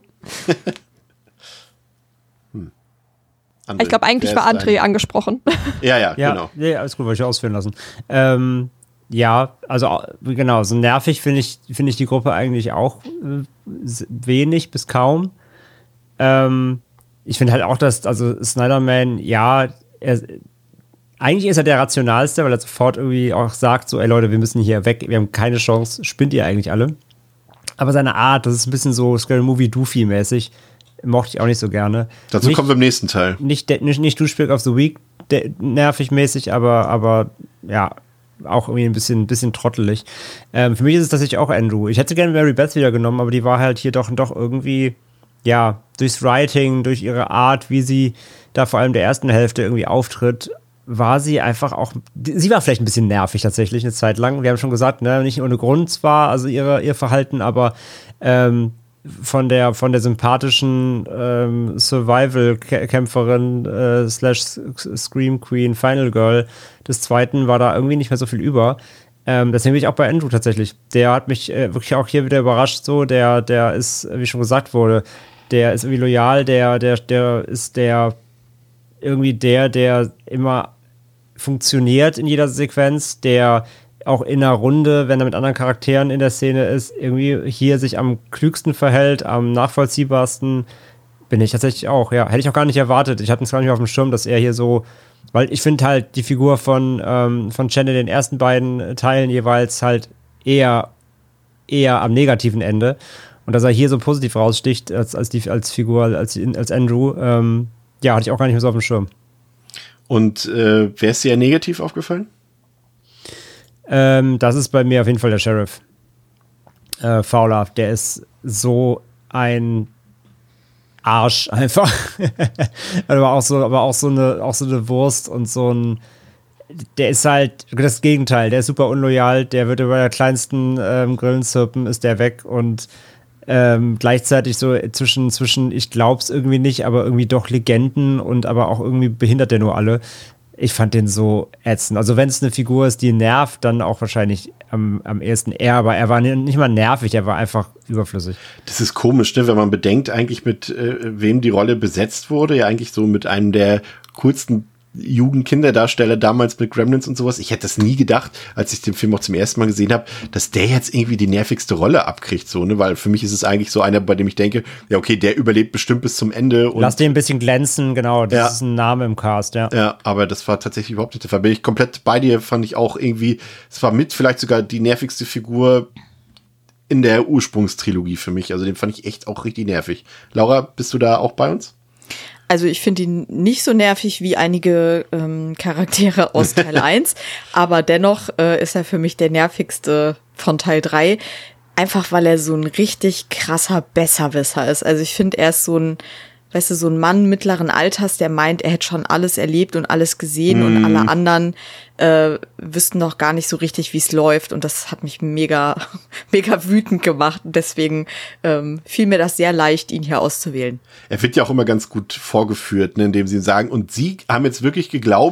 S3: André,
S6: ich glaube, eigentlich war André angesprochen.
S3: Ja, genau.
S5: Nee, alles gut, wollte ich ausführen lassen. Ja, also genau, so nervig finde ich die Gruppe eigentlich auch wenig bis kaum. Ich finde halt auch, dass, also Snyder-Man, ja, eigentlich ist er der Rationalste, weil er sofort irgendwie auch sagt, so, ey Leute, wir müssen hier weg, wir haben keine Chance, spinnt ihr eigentlich alle? Aber seine Art, das ist ein bisschen so Scary Movie Doofy-mäßig, mochte ich auch nicht so gerne.
S3: Dazu kommen wir im nächsten Teil.
S5: Nicht Duschspiel of the Week, nervig mäßig, aber ja, auch irgendwie ein bisschen trottelig. Für mich ist es tatsächlich auch Andrew. Ich hätte gerne Mary Beth wieder genommen, aber die war halt hier doch irgendwie, ja, durchs Writing, durch ihre Art, wie sie da vor allem der ersten Hälfte irgendwie auftritt, war sie einfach auch, sie war vielleicht ein bisschen nervig tatsächlich eine Zeit lang. Wir haben schon gesagt, ne, nicht ohne Grund zwar, also ihr Verhalten, aber von der sympathischen Survival-Kämpferin / Scream Queen, Final Girl des Zweiten war da irgendwie nicht mehr so viel über. Deswegen bin ich auch bei Andrew tatsächlich. Der hat mich wirklich auch hier wieder überrascht, so, der ist, wie schon gesagt wurde, der ist irgendwie loyal, der ist der immer funktioniert in jeder Sequenz, der auch in einer Runde, wenn er mit anderen Charakteren in der Szene ist, irgendwie hier sich am klügsten verhält, am nachvollziehbarsten, bin ich tatsächlich auch, ja. Hätte ich auch gar nicht erwartet. Ich hatte es gar nicht auf dem Schirm, dass er hier so, weil ich finde halt die Figur von Chen in den ersten beiden Teilen jeweils halt eher am negativen Ende. Und dass er hier so positiv raussticht als Figur, als Andrew, ja, hatte ich auch gar nicht mehr so auf dem Schirm.
S3: Und wer ist dir negativ aufgefallen?
S5: Das ist bei mir auf jeden Fall der Sheriff. Fowler, der ist so ein Arsch einfach. aber auch so eine Wurst und so ein, der ist halt das Gegenteil, der ist super unloyal, der wird über der kleinsten Grillenzirpen ist der weg und gleichzeitig so zwischen ich glaub's irgendwie nicht, aber irgendwie doch Legenden und aber auch irgendwie behindert der nur alle. Ich fand den so ätzend. Also wenn es eine Figur ist, die nervt, dann auch wahrscheinlich am ehesten er, aber er war nicht mal nervig, er war einfach überflüssig. Das
S3: ist komisch, ne, wenn man bedenkt eigentlich mit wem die Rolle besetzt wurde, ja eigentlich so mit einem der coolsten Jugendkinderdarsteller damals mit Gremlins und sowas. Ich hätte das nie gedacht, als ich den Film auch zum ersten Mal gesehen habe, dass der jetzt irgendwie die nervigste Rolle abkriegt, so, ne, weil für mich ist es eigentlich so einer, bei dem ich denke, ja, okay, der überlebt bestimmt bis zum Ende. Und
S5: lass den ein bisschen glänzen, genau, das ist ein Name im Cast, ja.
S3: Ja, aber das war tatsächlich überhaupt nicht der Fall. Bin ich komplett bei dir, fand ich auch irgendwie, es war mit vielleicht sogar die nervigste Figur in der Ursprungstrilogie für mich. Also den fand ich echt auch richtig nervig. Laura, bist du da auch bei uns?
S4: Also ich finde ihn nicht so nervig wie einige Charaktere aus Teil 1, aber dennoch ist er für mich der nervigste von Teil 3, einfach weil er so ein richtig krasser Besserwisser ist. Also ich finde, er ist so ein Mann mittleren Alters, der meint, er hätte schon alles erlebt und alles gesehen und alle anderen wüssten noch gar nicht so richtig, wie es läuft, und das hat mich mega, mega wütend gemacht, und deswegen fiel mir das sehr leicht, ihn hier auszuwählen.
S3: Er wird ja auch immer ganz gut vorgeführt, ne, indem sie sagen, und sie haben jetzt wirklich geglaubt,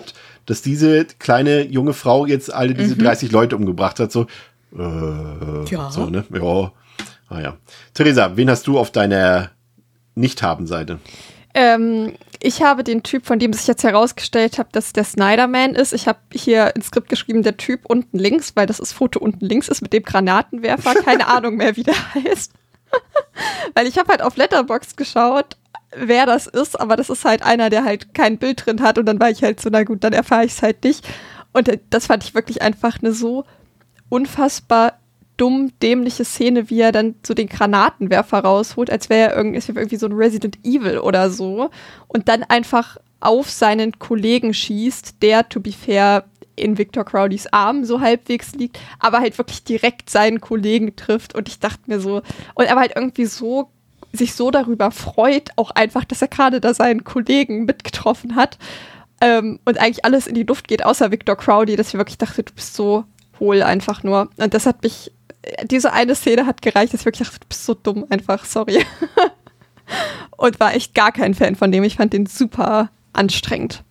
S3: dass diese kleine junge Frau jetzt alle diese 30 Leute umgebracht hat. So, so, ne? Ja. Ah, ja. Theresa, wen hast du auf deiner Nicht-Haben-Seite?
S6: Ich habe den Typ, von dem sich jetzt herausgestellt hat, dass der Snyder-Man ist. Ich habe hier ins Skript geschrieben, der Typ unten links, weil das Foto unten links ist mit dem Granatenwerfer. Keine Ahnung mehr, wie der heißt. Weil ich habe halt auf Letterboxd geschaut, wer das ist, aber das ist halt einer, der halt kein Bild drin hat und dann war ich halt so, na gut, dann erfahre ich es halt nicht. Und das fand ich wirklich einfach eine so unfassbar dumm, dämliche Szene, wie er dann so den Granatenwerfer rausholt, als wäre er irgendwie so ein Resident Evil oder so und dann einfach auf seinen Kollegen schießt, der, to be fair, in Victor Crowleys Arm so halbwegs liegt, aber halt wirklich direkt seinen Kollegen trifft und ich dachte mir so, und er war halt irgendwie so, sich so darüber freut, auch einfach, dass er gerade da seinen Kollegen mitgetroffen hat und eigentlich alles in die Luft geht, außer Victor Crowley, dass ich wirklich dachte, du bist so hohl einfach nur. Und das hat mich, diese eine Szene hat gereicht, dass ich wirklich dachte, du bist so dumm einfach, sorry. Und war echt gar kein Fan von dem. Ich fand den super anstrengend.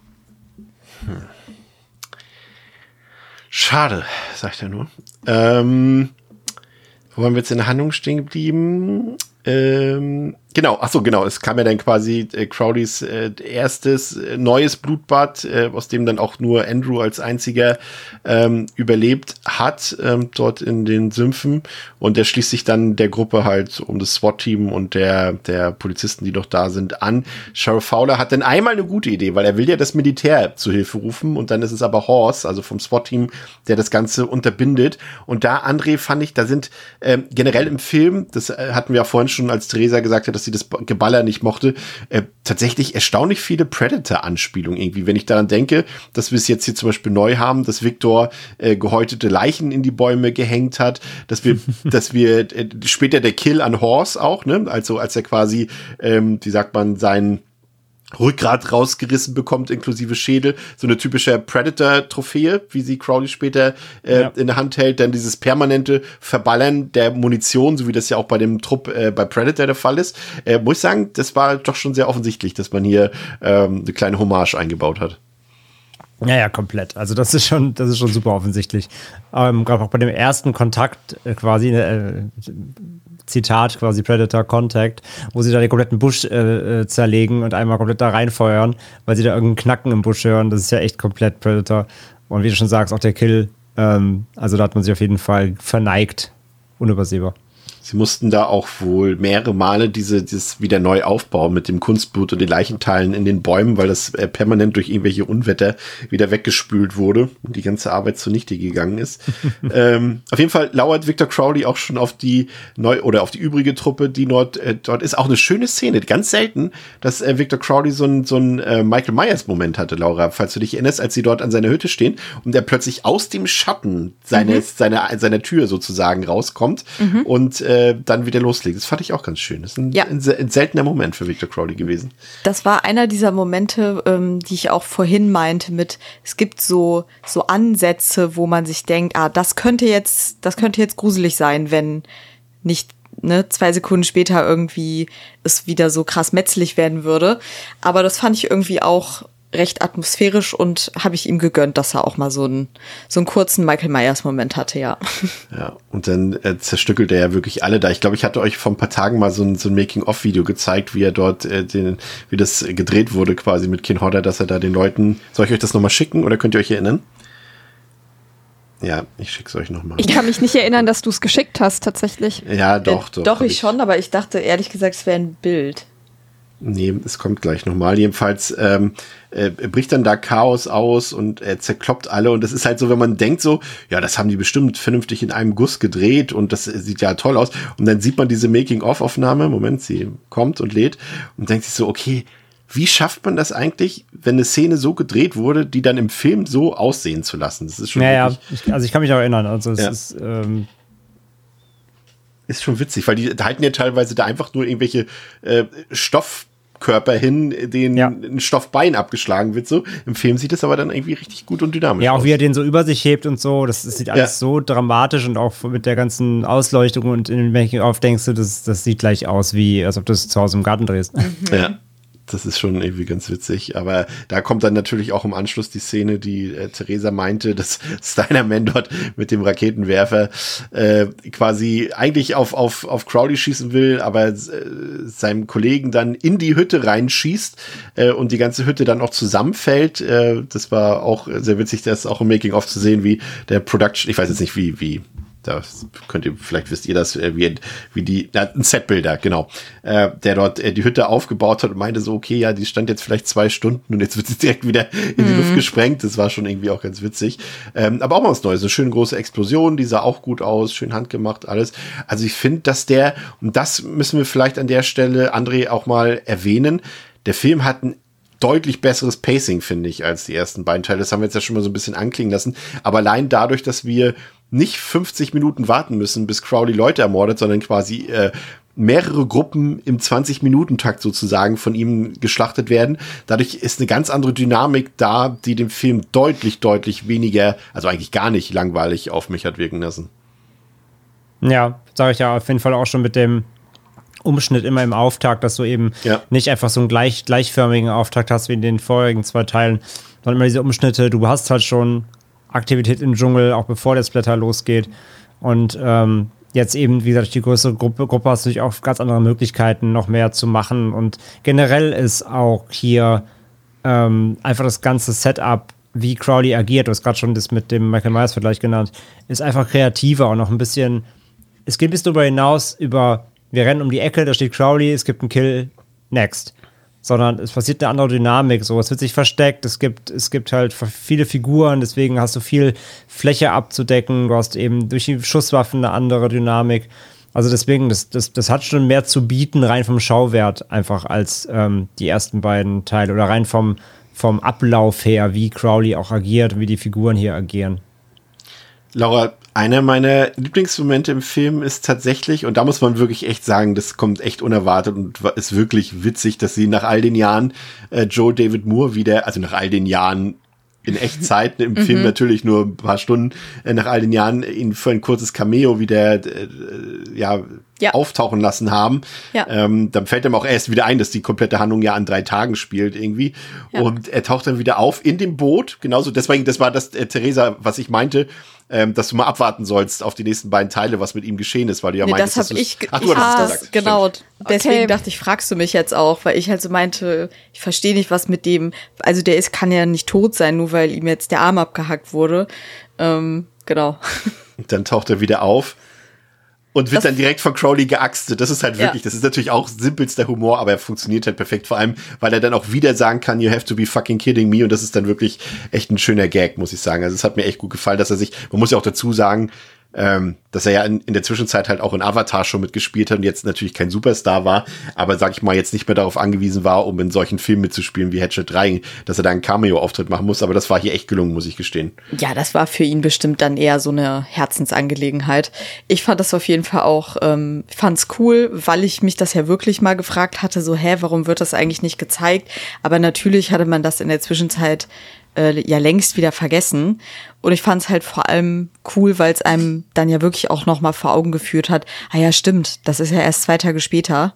S3: Schade, sagt er nur. Wo waren wir jetzt in der Handlung stehen geblieben? Genau, es kam ja dann quasi Crowleys erstes neues Blutbad, aus dem dann auch nur Andrew als einziger überlebt hat, dort in den Sümpfen. Und der schließt sich dann der Gruppe halt um das SWAT-Team und der Polizisten, die noch da sind, an. Sheriff Fowler hat dann einmal eine gute Idee, weil er will ja das Militär zu Hilfe rufen und dann ist es aber Horse, also vom SWAT-Team, der das Ganze unterbindet. Und da, André, fand ich, da sind generell im Film, das hatten wir ja vorhin schon, als Theresa gesagt hat, dass sie das Geballer nicht mochte, tatsächlich erstaunlich viele Predator-Anspielungen irgendwie. Wenn ich daran denke, dass wir es jetzt hier zum Beispiel neu haben, dass Victor gehäutete Leichen in die Bäume gehängt hat, dass wir später der Kill an Horse auch, ne, also als er quasi, wie sagt man, sein Rückgrat rausgerissen bekommt, inklusive Schädel. So eine typische Predator-Trophäe, wie sie Crowley später in der Hand hält. Dann dieses permanente Verballern der Munition, so wie das ja auch bei dem Trupp bei Predator der Fall ist. Muss ich sagen, das war doch schon sehr offensichtlich, dass man hier eine kleine Hommage eingebaut hat.
S5: Ja, komplett. Also das ist schon super offensichtlich. Gerade auch bei dem ersten Kontakt quasi, Zitat quasi Predator Contact, wo sie da den kompletten Busch zerlegen und einmal komplett da reinfeuern, weil sie da irgendeinen Knacken im Busch hören. Das ist ja echt komplett Predator. Und wie du schon sagst, auch der Kill, also da hat man sich auf jeden Fall verneigt. Unübersehbar.
S3: Sie mussten da auch wohl mehrere Male dieses wieder neu aufbauen mit dem Kunstblut und den Leichenteilen in den Bäumen, weil das permanent durch irgendwelche Unwetter wieder weggespült wurde und die ganze Arbeit zunichte gegangen ist. Auf jeden Fall lauert Victor Crowley auch schon auf die auf die übrige Truppe, die dort ist. Auch eine schöne Szene, ganz selten, dass Victor Crowley so ein Michael Myers-Moment hatte, Laura, falls du dich erinnerst, als sie dort an seiner Hütte stehen und er plötzlich aus dem Schatten seiner Tür sozusagen rauskommt und dann wieder loslegt. Das fand ich auch ganz schön. Das ist ein seltener Moment für Victor Crowley gewesen.
S4: Das war einer dieser Momente, die ich auch vorhin meinte mit, es gibt so Ansätze, wo man sich denkt, das könnte jetzt gruselig sein, wenn nicht 2 Sekunden später irgendwie es wieder so krass metzelig werden würde. Aber das fand ich irgendwie auch recht atmosphärisch und habe ich ihm gegönnt, dass er auch mal so einen kurzen Michael Myers-Moment hatte, ja.
S3: Ja, und dann zerstückelt er ja wirklich alle da. Ich glaube, ich hatte euch vor ein paar Tagen mal so ein Making-of-Video gezeigt, wie er dort, wie das gedreht wurde quasi mit Ken Hodder, dass er da den Leuten, soll ich euch das nochmal schicken oder könnt ihr euch erinnern? Ja, ich schick's euch nochmal.
S6: Ich kann mich nicht erinnern, dass du es geschickt hast, tatsächlich.
S3: Ja, doch.
S4: Doch, ich schon, aber ich dachte ehrlich gesagt, es wäre ein Bild.
S3: Nee, es kommt gleich nochmal. Jedenfalls bricht dann da Chaos aus und er zerkloppt alle. Und das ist halt so, wenn man denkt so, ja, das haben die bestimmt vernünftig in einem Guss gedreht und das sieht ja toll aus. Und dann sieht man diese Making-of-Aufnahme, Moment, sie kommt und lädt und denkt sich so, okay, wie schafft man das eigentlich, wenn eine Szene so gedreht wurde, die dann im Film so aussehen zu lassen? Das ist schon
S5: ich kann mich auch erinnern. Also es
S3: ist schon witzig, weil die halten ja teilweise da einfach nur irgendwelche Stoffkörper hin, denen ein Stoffbein abgeschlagen wird. So. Im Film sieht es aber dann irgendwie richtig gut und dynamisch aus.
S5: Ja, auch wie er den so über sich hebt und so. Das sieht alles so dramatisch und auch mit der ganzen Ausleuchtung und in den Making-of denkst du, das sieht gleich aus, wie als ob du es zu Hause im Garten drehst.
S3: Ja. Das ist schon irgendwie ganz witzig. Aber da kommt dann natürlich auch im Anschluss die Szene, die Theresa meinte, dass Steiner-Man dort mit dem Raketenwerfer quasi eigentlich auf Crowley schießen will, aber seinem Kollegen dann in die Hütte reinschießt und die ganze Hütte dann auch zusammenfällt. Das war auch sehr witzig, das auch im Making-of zu sehen, wie der Production, ich weiß jetzt nicht wie das könnt ihr, vielleicht wisst ihr das, wie ein Setbilder, genau, der dort die Hütte aufgebaut hat und meinte so, okay, ja, die stand jetzt vielleicht 2 Stunden und jetzt wird sie direkt wieder in die Luft gesprengt. Das war schon irgendwie auch ganz witzig. Aber auch mal was Neues, eine schöne große Explosion, die sah auch gut aus, schön handgemacht, alles. Also ich finde, dass und das müssen wir vielleicht an der Stelle, André, auch mal erwähnen, der Film hat ein deutlich besseres Pacing, finde ich, als die ersten beiden Teile. Das haben wir jetzt ja schon mal so ein bisschen anklingen lassen. Aber allein dadurch, dass wir nicht 50 Minuten warten müssen, bis Crowley Leute ermordet, sondern quasi mehrere Gruppen im 20-Minuten-Takt sozusagen von ihm geschlachtet werden. Dadurch ist eine ganz andere Dynamik da, die den Film deutlich, deutlich weniger, also eigentlich gar nicht langweilig auf mich hat wirken lassen.
S5: Ja, sage ich ja auf jeden Fall auch schon mit dem Umschnitt immer im Auftakt, dass du eben nicht einfach so einen gleichförmigen Auftakt hast wie in den vorigen 2 Teilen, sondern immer diese Umschnitte. Du hast halt schon Aktivität im Dschungel, auch bevor der Splatter losgeht. Und jetzt eben, wie gesagt, die größere Gruppe hast du natürlich auch ganz andere Möglichkeiten, noch mehr zu machen. Und generell ist auch hier einfach das ganze Setup, wie Crowley agiert, du hast gerade schon das mit dem Michael Myers-Vergleich genannt, ist einfach kreativer und noch ein bisschen, es geht bis darüber hinaus über, wir rennen um die Ecke, da steht Crowley, es gibt einen Kill, next. Sondern es passiert eine andere Dynamik, so, es wird sich versteckt, es gibt halt viele Figuren, deswegen hast du viel Fläche abzudecken, du hast eben durch die Schusswaffen eine andere Dynamik, also deswegen, das hat schon mehr zu bieten, rein vom Schauwert einfach als die ersten beiden Teile oder rein vom Ablauf her, wie Crowley auch agiert und wie die Figuren hier agieren.
S3: Laura, einer meiner Lieblingsmomente im Film ist tatsächlich, und da muss man wirklich echt sagen, das kommt echt unerwartet und ist wirklich witzig, dass sie nach all den Jahren Joe David Moore wieder, also nach all den Jahren in Echtzeit, im Film natürlich nur ein paar Stunden, nach all den Jahren ihn für ein kurzes Cameo wieder auftauchen lassen haben. Ja. Dann fällt ihm auch erst wieder ein, dass die komplette Handlung ja an 3 Tagen spielt irgendwie. Ja. Und er taucht dann wieder auf in dem Boot. Genauso, deswegen, das war das, Theresa, was ich meinte, dass du mal abwarten sollst auf die nächsten beiden Teile, was mit ihm geschehen ist, weil du ja meintest,
S4: das habe ich
S3: gesagt.
S4: Genau,
S3: stimmt.
S4: Deswegen dachte ich, fragst du mich jetzt auch, weil ich halt so meinte, ich verstehe nicht, was mit dem, also der kann ja nicht tot sein, nur weil ihm jetzt der Arm abgehackt wurde. Genau.
S3: Und dann taucht er wieder auf und wird dann direkt von Crowley geaxtet. Das ist halt wirklich, das ist natürlich auch simpelster Humor, aber er funktioniert halt perfekt, vor allem, weil er dann auch wieder sagen kann, you have to be fucking kidding me, und das ist dann wirklich echt ein schöner Gag, muss ich sagen. Also es hat mir echt gut gefallen, dass er sich, man muss ja auch dazu sagen, dass er ja in der Zwischenzeit halt auch in Avatar schon mitgespielt hat und jetzt natürlich kein Superstar war, aber sag ich mal, jetzt nicht mehr darauf angewiesen war, um in solchen Filmen mitzuspielen wie Hatchet 3, dass er da einen Cameo-Auftritt machen muss, aber das war hier echt gelungen, muss ich gestehen. Ja, das war für ihn bestimmt dann eher so eine Herzensangelegenheit. Ich fand das auf jeden Fall auch, fand's cool, weil ich mich das ja wirklich mal gefragt hatte, so, warum wird das eigentlich nicht gezeigt? Aber natürlich hatte man das in der Zwischenzeit ja längst wieder vergessen. Und ich fand es halt vor allem cool, weil es einem dann ja wirklich auch noch mal vor Augen geführt hat, ja stimmt, das ist ja erst 2 Tage später.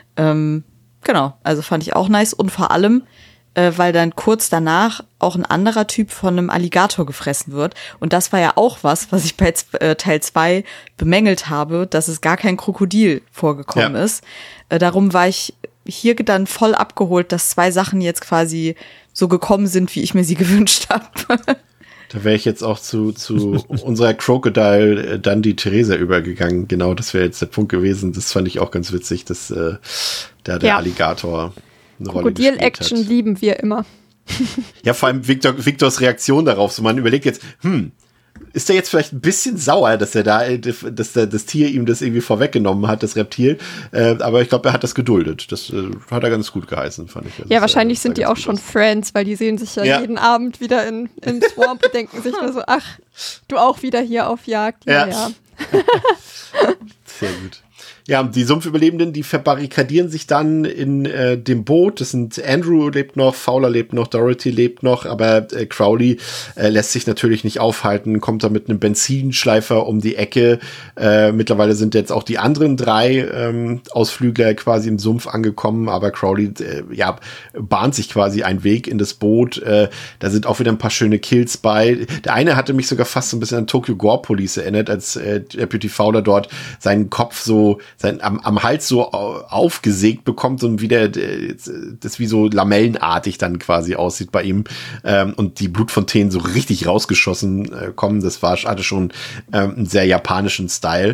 S3: Genau, also fand ich auch nice. Und vor allem, weil dann kurz danach auch ein anderer Typ von einem Alligator gefressen wird. Und das war ja auch was ich bei Teil 2 bemängelt habe, dass es gar kein Krokodil vorgekommen ist. Darum war ich hier dann voll abgeholt, dass 2 Sachen jetzt quasi so gekommen sind, wie ich mir sie gewünscht habe. Da wäre ich jetzt auch zu unserer Crocodile Dundee Theresa übergegangen. Genau, das wäre jetzt der Punkt gewesen. Das fand ich auch ganz witzig, dass der Alligator eine Rolle gespielt hat.
S6: Krokodil-Action lieben wir immer.
S3: Ja, vor allem Victors Reaktion darauf. So, man überlegt jetzt, ist der jetzt vielleicht ein bisschen sauer, dass das Tier ihm das irgendwie vorweggenommen hat, das Reptil. Aber ich glaube, er hat das geduldet. Das hat er ganz gut geheißen, fand ich. Also
S6: ja, wahrscheinlich sind die auch schon Friends, weil die sehen sich ja jeden Abend wieder in Swamp und denken sich nur so, ach, du auch wieder hier auf Jagd. Ja.
S3: Sehr gut. Ja, die Sumpfüberlebenden, die verbarrikadieren sich dann in dem Boot. Das sind Andrew lebt noch, Fowler lebt noch, Dorothy lebt noch, aber Crowley lässt sich natürlich nicht aufhalten, kommt da mit einem Benzinschleifer um die Ecke. Mittlerweile sind jetzt auch die anderen 3 Ausflügler quasi im Sumpf angekommen, aber Crowley bahnt sich quasi einen Weg in das Boot. Da sind auch wieder ein paar schöne Kills bei. Der eine hatte mich sogar fast so ein bisschen an Tokyo Gore Police erinnert, als Deputy Fowler dort seinen Kopf so am Hals so aufgesägt bekommt und wieder das wie so lamellenartig dann quasi aussieht bei ihm und die Blutfontänen so richtig rausgeschossen kommen. Das hatte schon einen sehr japanischen Style.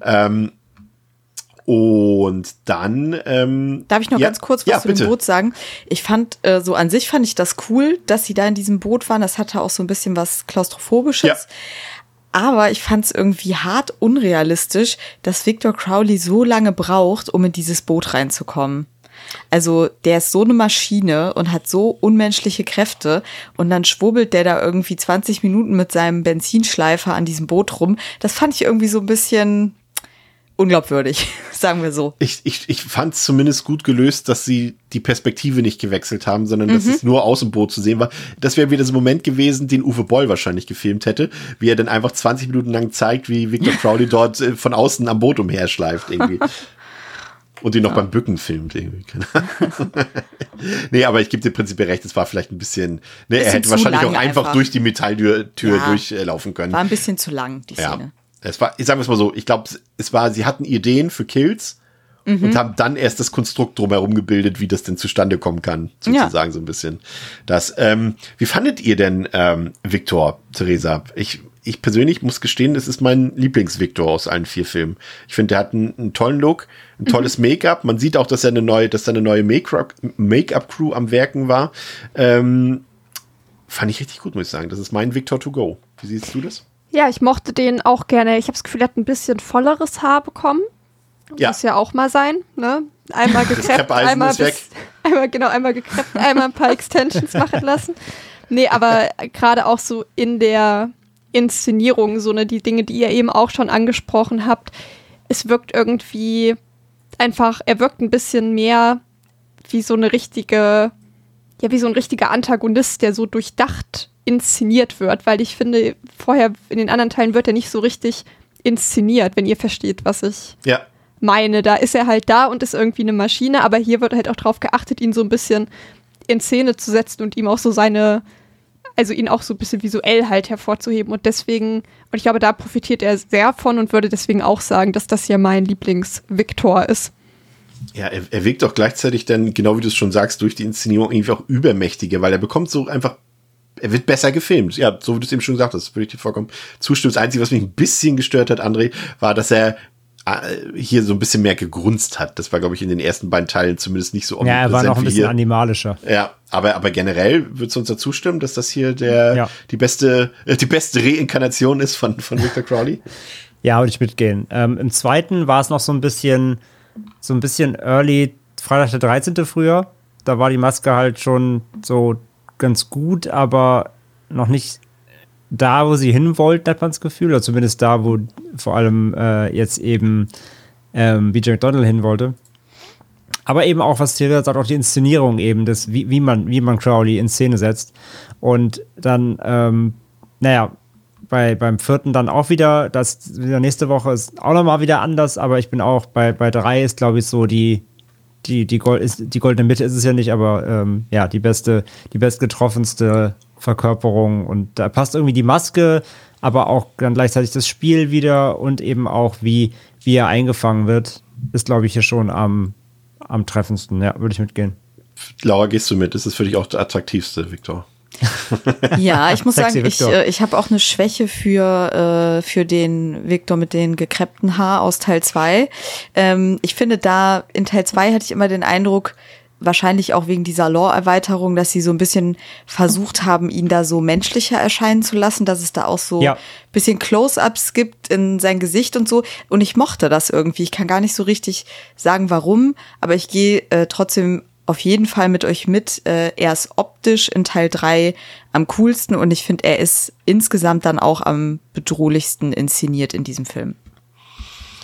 S3: Und dann
S4: darf ich noch ganz kurz was zu dem Boot sagen? Ich fand, so an sich fand ich das cool, dass sie da in diesem Boot waren. Das hatte auch so ein bisschen was Klaustrophobisches. Ja. Aber ich fand es irgendwie hart unrealistisch, dass Victor Crowley so lange braucht, um in dieses Boot reinzukommen. Also der ist so eine Maschine und hat so unmenschliche Kräfte und dann schwurbelt der da irgendwie 20 Minuten mit seinem Benzinschleifer an diesem Boot rum. Das fand ich irgendwie so ein bisschen unglaubwürdig, sagen wir so.
S3: Ich fand es zumindest gut gelöst, dass sie die Perspektive nicht gewechselt haben, sondern dass es nur aus dem Boot zu sehen war. Das wäre wieder so ein Moment gewesen, den Uwe Boll wahrscheinlich gefilmt hätte, wie er dann einfach 20 Minuten lang zeigt, wie Victor Crowley dort von außen am Boot umherschleift irgendwie. Und ihn noch beim Bücken filmt irgendwie. Nee, aber ich gebe dir prinzipiell recht, es war vielleicht ein bisschen, er hätte wahrscheinlich auch einfach durch die Metalltür durchlaufen können.
S4: War ein bisschen zu lang, die Szene.
S3: Es war, ich sage es mal so, ich glaube, sie hatten Ideen für Kills und haben dann erst das Konstrukt drumherum gebildet, wie das denn zustande kommen kann, sozusagen so ein bisschen. Wie fandet ihr denn Victor, Theresa? Ich persönlich muss gestehen, das ist mein Lieblings-Victor aus allen 4 Filmen. Ich finde, der hat einen tollen Look, ein tolles Make-up. Man sieht auch, dass da eine neue Make-up-Crew am Werken war. Fand ich richtig gut, muss ich sagen. Das ist mein Victor to go. Wie siehst du das?
S6: Ja, ich mochte den auch gerne. Ich habe das Gefühl, er hat ein bisschen volleres Haar bekommen. Muss ja auch mal sein, ne? Einmal gekreppt, einmal gekreppt, einmal ein paar Extensions machen lassen. Nee, aber gerade auch so in der Inszenierung, so die Dinge, die ihr eben auch schon angesprochen habt, es wirkt irgendwie einfach, er wirkt ein bisschen mehr wie so ein richtiger Antagonist, der so durchdacht inszeniert wird, weil ich finde, vorher in den anderen Teilen wird er nicht so richtig inszeniert, wenn ihr versteht, was ich meine. Da ist er halt da und ist irgendwie eine Maschine, aber hier wird halt auch drauf geachtet, ihn so ein bisschen in Szene zu setzen und ihm auch so ihn auch so ein bisschen visuell halt hervorzuheben und deswegen, und ich glaube, da profitiert er sehr von und würde deswegen auch sagen, dass das ja mein Lieblings-Victor ist.
S3: Ja, er wirkt auch gleichzeitig dann, genau wie du es schon sagst, durch die Inszenierung irgendwie auch übermächtiger, weil er bekommt so einfach, er wird besser gefilmt. Ja, so wie du es eben schon gesagt hast, würde ich dir vollkommen zustimmen. Das Einzige, was mich ein bisschen gestört hat, André, war, dass er hier so ein bisschen mehr gegrunzt hat. Das war, glaube ich, in den ersten beiden Teilen zumindest nicht so
S5: omnipräsent. Ja, er war noch ein bisschen animalischer.
S3: Ja, aber generell würdest du uns dazu stimmen, dass das hier die beste Reinkarnation ist von Victor Crowley?
S5: Ja, würde ich mitgehen. Im zweiten war es noch so ein bisschen early, Freitag der 13. früher. Da war die Maske halt schon so ganz gut, aber noch nicht da, wo sie hin wollten, hat man das Gefühl. Oder zumindest da, wo vor allem jetzt eben BJ McDonald hin wollte. Aber eben auch, was Theresa sagt, auch die Inszenierung eben, das, wie man Crowley in Szene setzt. Und dann, beim 4. dann auch wieder, das wieder nächste Woche ist auch nochmal wieder anders, aber ich bin auch bei 3 ist, glaube ich, so die goldene Mitte ist es ja nicht, aber die bestgetroffenste Verkörperung und da passt irgendwie die Maske, aber auch dann gleichzeitig das Spiel wieder und eben auch wie er eingefangen wird, ist, glaube ich, hier schon am treffendsten. Ja, würde ich mitgehen.
S3: Laura, gehst du mit? Das ist für dich auch der attraktivste, Victor.
S4: Ja, ich muss sagen, ich habe auch eine Schwäche für den Victor mit den gekreppten Haar aus Teil 2. Ich finde, da in Teil 2 hatte ich immer den Eindruck, wahrscheinlich auch wegen dieser Lore-Erweiterung, dass sie so ein bisschen versucht haben, ihn da so menschlicher erscheinen zu lassen, dass es da auch so ein bisschen Close-Ups gibt in sein Gesicht und so. Und ich mochte das irgendwie. Ich kann gar nicht so richtig sagen, warum, aber ich gehe trotzdem auf jeden Fall mit euch mit. Er ist optisch in Teil 3 am coolsten und ich finde, er ist insgesamt dann auch am bedrohlichsten inszeniert in diesem Film.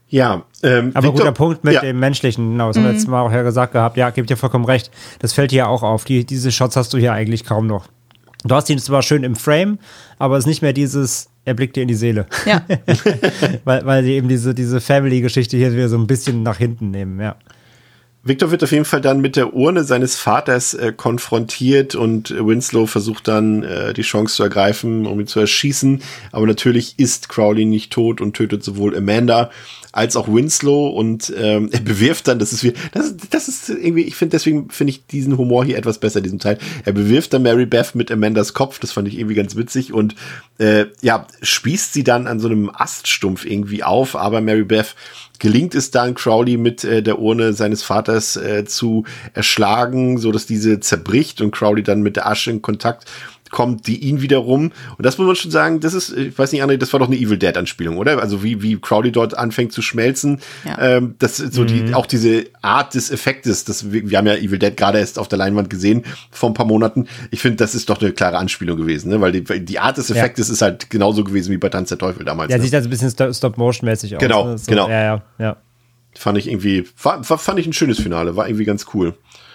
S3: Ja,
S5: aber guter Punkt mit dem Menschlichen, genau, das haben wir letztes Mal auch ja gesagt gehabt, ja, gebe dir vollkommen recht, das fällt dir ja auch auf, diese Shots hast du hier eigentlich kaum noch. Du hast ihn zwar schön im Frame, aber es ist nicht mehr dieses, er blickt dir in die Seele.
S4: Ja.
S5: weil sie eben diese Family-Geschichte hier wieder so ein bisschen nach hinten nehmen, ja.
S3: Victor wird auf jeden Fall dann mit der Urne seines Vaters konfrontiert und Winslow versucht dann die Chance zu ergreifen, um ihn zu erschießen. Aber natürlich ist Crowley nicht tot und tötet sowohl Amanda als auch Winslow und er bewirft dann, das ist irgendwie, deswegen finde ich diesen Humor hier etwas besser, diesen Teil. Er bewirft dann Mary Beth mit Amandas Kopf, das fand ich irgendwie ganz witzig und spießt sie dann an so einem Aststumpf irgendwie auf, aber Mary Beth gelingt es dann, Crowley mit der Urne seines Vaters zu erschlagen, so dass diese zerbricht und Crowley dann mit der Asche in Kontakt kommt, die ihn wiederum. Und das muss man schon sagen, das ist, ich weiß nicht, André, das war doch eine Evil Dead-Anspielung, oder? Also wie Crowley dort anfängt zu schmelzen. Ja. Das ist so auch diese Art des Effektes, wir haben ja Evil Dead gerade erst auf der Leinwand gesehen vor ein paar Monaten. Ich finde, das ist doch eine klare Anspielung gewesen, ne? Weil die Art des Effektes ist halt genauso gewesen wie bei Tanz der Teufel damals. Ja,
S5: sieht also ein bisschen Stop-Motion-mäßig aus.
S3: Genau,
S5: ne? So,
S3: genau.
S5: Ja.
S3: Fand ich irgendwie, fand ich ein schönes Finale, war irgendwie ganz cool.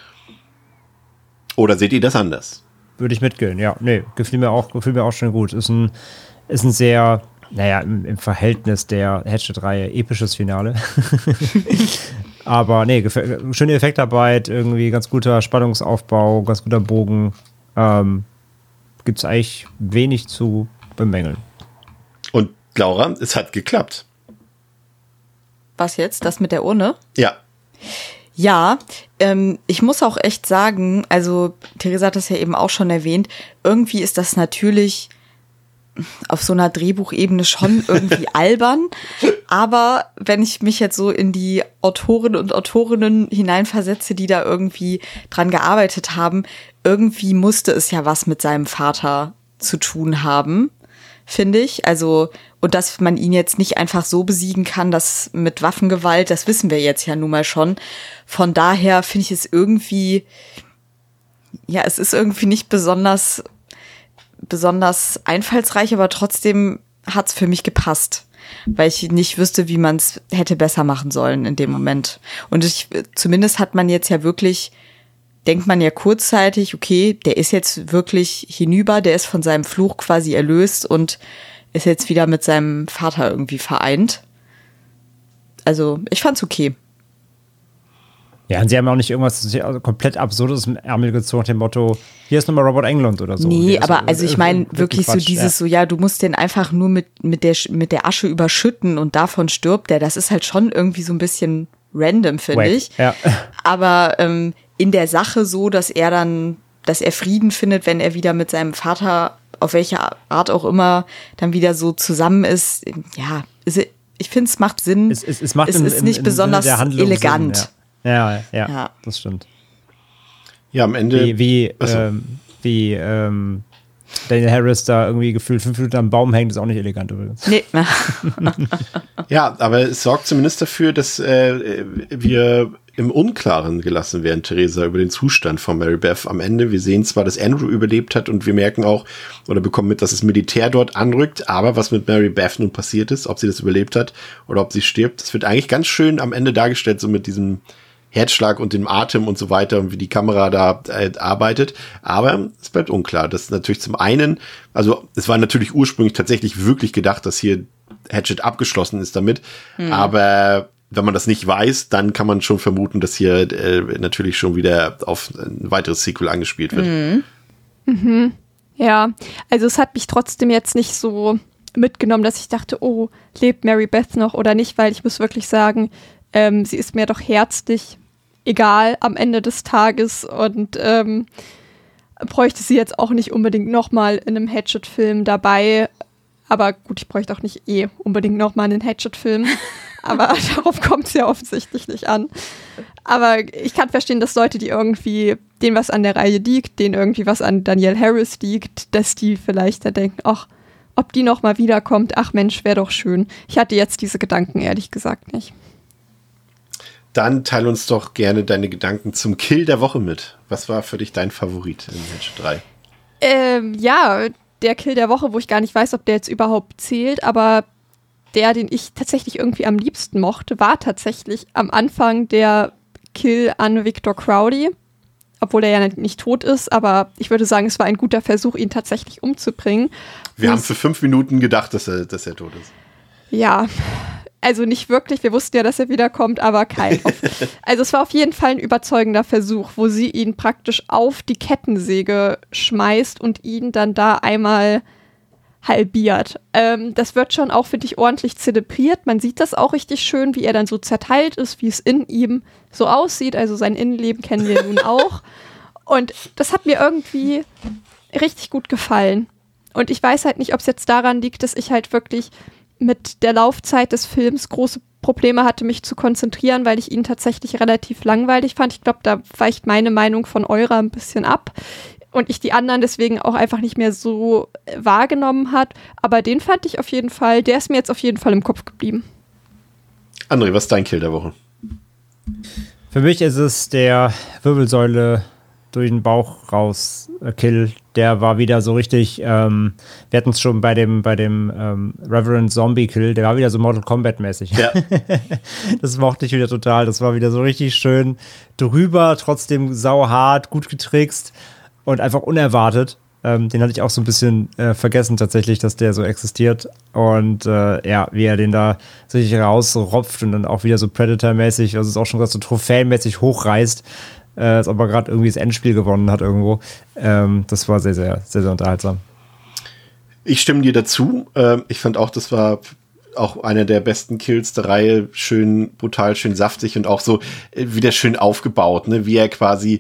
S3: Oder seht ihr das anders?
S5: Würde ich mitgehen, ja. Nee, gefiel mir auch schon gut. Ist ein sehr, im Verhältnis der Hatchet-Reihe episches Finale. Aber nee, schöne Effektarbeit, irgendwie ganz guter Spannungsaufbau, ganz guter Bogen. Gibt es eigentlich wenig zu bemängeln.
S3: Und Laura, es hat geklappt.
S4: Was jetzt? Das mit der Urne?
S3: Ja.
S4: Ja, ich muss auch echt sagen, also Theresa hat das ja eben auch schon erwähnt, irgendwie ist das natürlich auf so einer Drehbuchebene schon irgendwie albern, aber wenn ich mich jetzt so in die Autoren und Autorinnen hineinversetze, die da irgendwie dran gearbeitet haben, irgendwie musste es ja was mit seinem Vater zu tun haben, finde ich. Also, und dass man ihn jetzt nicht einfach so besiegen kann, das mit Waffengewalt, das wissen wir jetzt ja nun mal schon. Von daher finde ich es irgendwie, ja, es ist irgendwie nicht besonders einfallsreich, aber trotzdem hat es für mich gepasst, weil ich nicht wüsste, wie man es hätte besser machen sollen in dem Moment. Und zumindest hat man jetzt ja wirklich, denkt man ja kurzzeitig, okay, der ist jetzt wirklich hinüber, der ist von seinem Fluch quasi erlöst und ist jetzt wieder mit seinem Vater irgendwie vereint. Also, ich fand's okay.
S5: Ja, und sie haben auch nicht irgendwas komplett Absurdes im Ärmel gezogen, nach dem Motto, hier ist nochmal Robert Englund oder so.
S4: Nee, aber also ich meine wirklich so dieses so, ja, du musst den einfach nur mit der Asche überschütten und davon stirbt der. Das ist halt schon irgendwie so ein bisschen random, finde ich. Ja. Aber in der Sache so, dass er Frieden findet, wenn er wieder mit seinem Vater, auf welche Art auch immer, dann wieder so zusammen ist. Ja, ich finde, es macht Sinn. Es ist nicht besonders elegant.
S5: Sinn, ja, das stimmt.
S3: Ja, am Ende.
S5: Wie Daniel Harris da irgendwie gefühlt 5 Minuten am Baum hängt, ist auch nicht elegant übrigens.
S4: Nee.
S3: Ja, aber es sorgt zumindest dafür, dass wir im Unklaren gelassen werden, Theresa, über den Zustand von Mary Beth am Ende. Wir sehen zwar, dass Andrew überlebt hat und wir merken auch oder bekommen mit, dass das Militär dort anrückt, aber was mit Mary Beth nun passiert ist, ob sie das überlebt hat oder ob sie stirbt, das wird eigentlich ganz schön am Ende dargestellt, so mit diesem Herzschlag und dem Atem und so weiter und wie die Kamera da arbeitet. Aber es bleibt unklar. Das ist natürlich zum einen, also es war natürlich ursprünglich tatsächlich wirklich gedacht, dass hier Hatchet abgeschlossen ist damit. Aber wenn man das nicht weiß, dann kann man schon vermuten, dass hier natürlich schon wieder auf ein weiteres Sequel angespielt wird.
S6: Ja, also es hat mich trotzdem jetzt nicht so mitgenommen, dass ich dachte, oh, lebt Mary Beth noch oder nicht, weil ich muss wirklich sagen, sie ist mir doch herzlich egal am Ende des Tages und bräuchte sie jetzt auch nicht unbedingt nochmal in einem Hatchet-Film dabei. Aber gut, ich bräuchte auch nicht unbedingt nochmal einen Hatchet-Film. Aber darauf kommt es ja offensichtlich nicht an. Aber ich kann verstehen, dass Leute, die irgendwie denen was an der Reihe liegt, denen irgendwie was an Danielle Harris liegt, dass die vielleicht da denken, ach, ob die nochmal wiederkommt, ach Mensch, wäre doch schön. Ich hatte jetzt diese Gedanken ehrlich gesagt nicht.
S3: Dann teile uns doch gerne deine Gedanken zum Kill der Woche mit. Was war für dich dein Favorit in Hatchet 3?
S6: Ja, der Kill der Woche, wo ich gar nicht weiß, ob der jetzt überhaupt zählt, aber den ich tatsächlich irgendwie am liebsten mochte, war tatsächlich am Anfang der Kill an Victor Crowley. Obwohl er ja nicht tot ist, aber ich würde sagen, es war ein guter Versuch, ihn tatsächlich umzubringen.
S3: Wir haben für 5 Minuten gedacht, dass er tot ist.
S6: Ja, also nicht wirklich. Wir wussten ja, dass er wiederkommt, aber kein. Also es war auf jeden Fall ein überzeugender Versuch, wo sie ihn praktisch auf die Kettensäge schmeißt und ihn dann da einmal halbiert. Das wird schon auch, finde ich, ordentlich zelebriert. Man sieht das auch richtig schön, wie er dann so zerteilt ist, wie es in ihm so aussieht. Also sein Innenleben kennen wir nun auch. Und das hat mir irgendwie richtig gut gefallen. Und ich weiß halt nicht, ob es jetzt daran liegt, dass ich halt wirklich mit der Laufzeit des Films große Probleme hatte, mich zu konzentrieren, weil ich ihn tatsächlich relativ langweilig fand. Ich glaube, da weicht meine Meinung von eurer ein bisschen ab. Und ich die anderen deswegen auch einfach nicht mehr so wahrgenommen hat. Aber den fand ich auf jeden Fall, der ist mir jetzt auf jeden Fall im Kopf geblieben.
S3: André, was ist dein Kill der Woche?
S5: Für mich ist es der Wirbelsäule durch den Bauch raus Kill. Der war wieder so richtig, wir hatten es schon bei dem Reverend Zombie Kill, der war wieder so Mortal Kombat mäßig. Ja. Das mochte ich wieder total. Das war wieder so richtig schön drüber, trotzdem sauhart, gut getrickst. Und einfach unerwartet. Den hatte ich auch so ein bisschen vergessen tatsächlich, dass der so existiert. Und wie er den da sich rausropft und dann auch wieder so Predator-mäßig, also es auch schon gerade so trophäenmäßig hochreißt, als ob er gerade irgendwie das Endspiel gewonnen hat irgendwo. Das war sehr, sehr, sehr, sehr unterhaltsam.
S3: Ich stimme dir dazu. Ich fand auch, das war auch einer der besten Kills der Reihe, schön brutal, schön saftig und auch so wieder schön aufgebaut, ne? Wie er quasi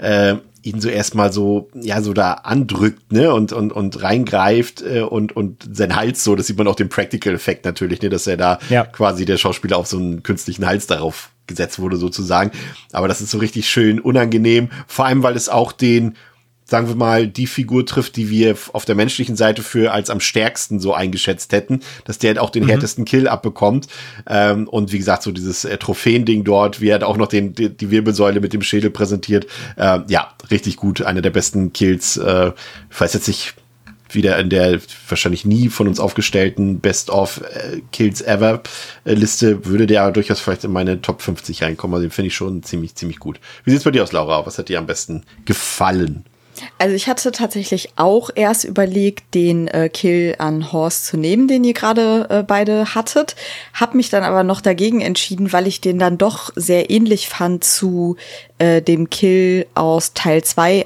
S3: ihn so erstmal so da andrückt, ne, und reingreift und sein Hals so, das sieht man auch den Practical-Effekt natürlich, ne, dass er da quasi der Schauspieler auf so einen künstlichen Hals darauf gesetzt wurde sozusagen. Aber das ist so richtig schön unangenehm, vor allem, weil es auch sagen wir mal, die Figur trifft, die wir auf der menschlichen Seite für als am stärksten so eingeschätzt hätten, dass der auch den härtesten Kill abbekommt. Und wie gesagt, so dieses Trophäending dort, wie er auch noch die Wirbelsäule mit dem Schädel präsentiert. Richtig gut. Einer der besten Kills. Ich weiß jetzt nicht, wieder in der wahrscheinlich nie von uns aufgestellten Best-of Kills Ever Liste würde der durchaus vielleicht in meine Top 50 reinkommen. Also den finde ich schon ziemlich, ziemlich gut. Wie sieht's bei dir aus, Laura? Was hat dir am besten gefallen?
S4: Also ich hatte tatsächlich auch erst überlegt, den Kill an Horst zu nehmen, den ihr gerade beide hattet. Hab mich dann aber noch dagegen entschieden, weil ich den dann doch sehr ähnlich fand zu dem Kill aus Teil 2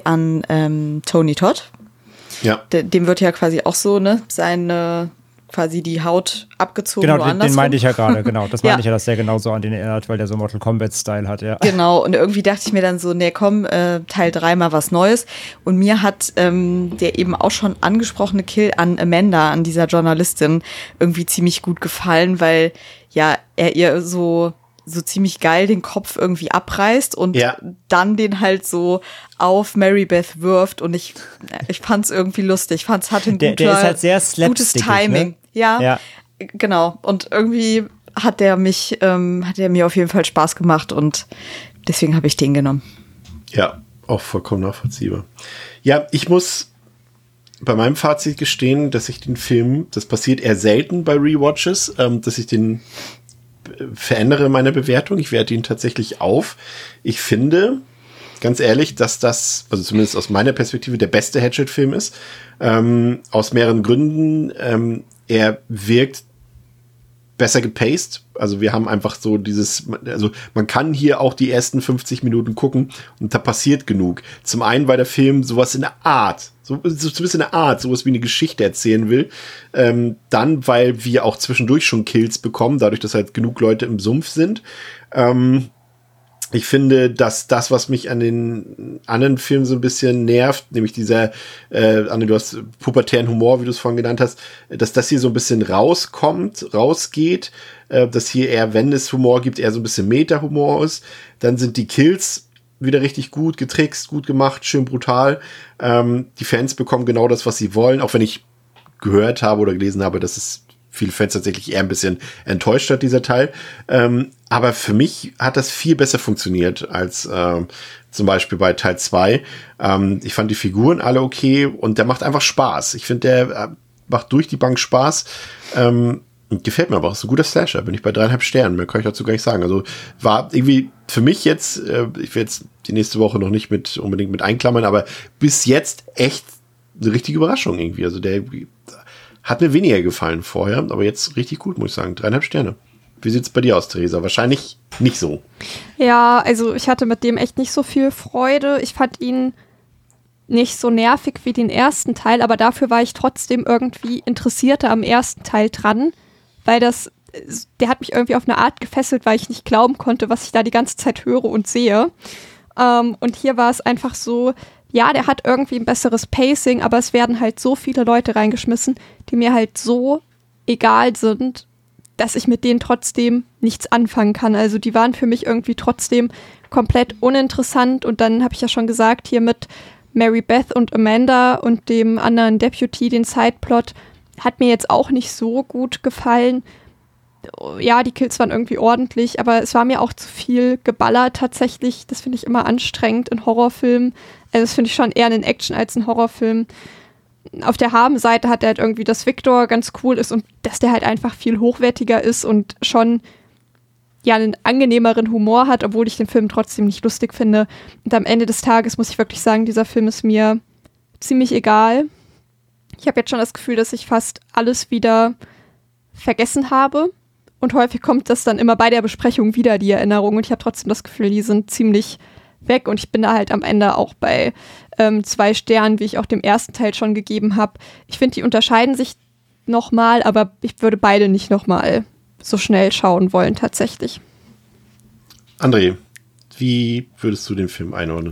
S4: an Tony Todd. Ja. Dem wird ja quasi auch so, ne, seine quasi die Haut abgezogen.
S5: Genau, den meinte ich ja gerade, genau. Das meinte ich ja, dass der genauso an den erinnert, weil der so Mortal Kombat-Style hat, ja.
S4: Genau, und irgendwie dachte ich mir dann so, nee, komm, Teil 3 mal was Neues. Und mir hat der eben auch schon angesprochene Kill an Amanda, an dieser Journalistin, irgendwie ziemlich gut gefallen, weil ja er ihr so ziemlich geil den Kopf irgendwie abreißt und dann den halt so auf Mary Beth wirft und ich fand's irgendwie lustig. Der ist
S5: halt sehr
S4: gutes Timing. Ne? Ja, genau. Und irgendwie hat er mir auf jeden Fall Spaß gemacht und deswegen habe ich den genommen.
S3: Ja, auch vollkommen nachvollziehbar. Ja, ich muss bei meinem Fazit gestehen, dass ich den Film, das passiert eher selten bei Rewatches, dass ich den verändere meine Bewertung. Ich werte ihn tatsächlich auf. Ich finde, ganz ehrlich, dass das, also zumindest aus meiner Perspektive, der beste Hatchet-Film ist. Aus mehreren Gründen. Er wirkt besser gepaced. Also wir haben einfach so also man kann hier auch die ersten 50 Minuten gucken und da passiert genug. Zum einen, weil der Film sowas in der Art, sowas wie eine Geschichte erzählen will. Dann, weil wir auch zwischendurch schon Kills bekommen, dadurch, dass halt genug Leute im Sumpf sind. Ich finde, dass das, was mich an den anderen Filmen so ein bisschen nervt, nämlich dieser, Anne, du hast pubertären Humor, wie du es vorhin genannt hast, dass das hier so ein bisschen rausgeht, dass hier eher, wenn es Humor gibt, eher so ein bisschen Meta-Humor ist. Dann sind die Kills wieder richtig gut getrickst, gut gemacht, schön brutal. Die Fans bekommen genau das, was sie wollen, auch wenn ich gehört habe oder gelesen habe, dass es viele Fans tatsächlich eher ein bisschen enttäuscht hat, dieser Teil. Aber für mich hat das viel besser funktioniert als zum Beispiel bei Teil 2. Ich fand die Figuren alle okay und der macht einfach Spaß. Ich finde, der macht durch die Bank Spaß. Gefällt mir aber auch, so ein guter Slasher, bin ich bei 3,5 Sternen, mehr kann ich dazu gar nicht sagen. Also war irgendwie für mich jetzt, ich werde jetzt die nächste Woche noch nicht unbedingt mit einklammern, aber bis jetzt echt eine richtige Überraschung irgendwie. Also der hat mir weniger gefallen vorher, aber jetzt richtig gut, muss ich sagen. 3,5 Sterne. Wie sieht's bei dir aus, Theresa? Wahrscheinlich nicht so.
S6: Ja, also ich hatte mit dem echt nicht so viel Freude. Ich fand ihn nicht so nervig wie den ersten Teil, aber dafür war ich trotzdem irgendwie interessierter am ersten Teil dran, weil der hat mich irgendwie auf eine Art gefesselt, weil ich nicht glauben konnte, was ich da die ganze Zeit höre und sehe. Und hier war es einfach so, ja, der hat irgendwie ein besseres Pacing, aber es werden halt so viele Leute reingeschmissen, die mir halt so egal sind, dass ich mit denen trotzdem nichts anfangen kann. Also die waren für mich irgendwie trotzdem komplett uninteressant. Und dann habe ich ja schon gesagt, hier mit Mary Beth und Amanda und dem anderen Deputy, den Sideplot, hat mir jetzt auch nicht so gut gefallen. Ja, die Kills waren irgendwie ordentlich, aber es war mir auch zu viel geballert tatsächlich. Das finde ich immer anstrengend in Horrorfilmen. Also das finde ich schon eher ein Action als ein Horrorfilm. Auf der Habenseite hat er halt irgendwie, dass Victor ganz cool ist und dass der halt einfach viel hochwertiger ist und schon ja einen angenehmeren Humor hat, obwohl ich den Film trotzdem nicht lustig finde. Und am Ende des Tages muss ich wirklich sagen, dieser Film ist mir ziemlich egal. Ich habe jetzt schon das Gefühl, dass ich fast alles wieder vergessen habe. Und häufig kommt das dann immer bei der Besprechung wieder, die Erinnerung. Und ich habe trotzdem das Gefühl, die sind ziemlich weg. Und ich bin da halt am Ende auch bei 2 Sternen, wie ich auch dem ersten Teil schon gegeben habe. Ich finde, die unterscheiden sich nochmal, aber ich würde beide nicht nochmal so schnell schauen wollen, tatsächlich.
S3: André, wie würdest du den Film einordnen?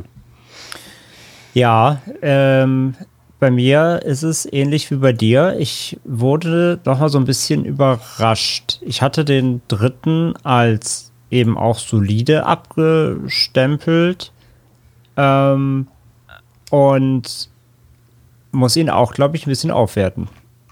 S5: Ja, bei mir ist es ähnlich wie bei dir. Ich wurde noch mal so ein bisschen überrascht. Ich hatte den dritten als eben auch solide abgestempelt und muss ihn auch, glaube ich, ein bisschen aufwerten.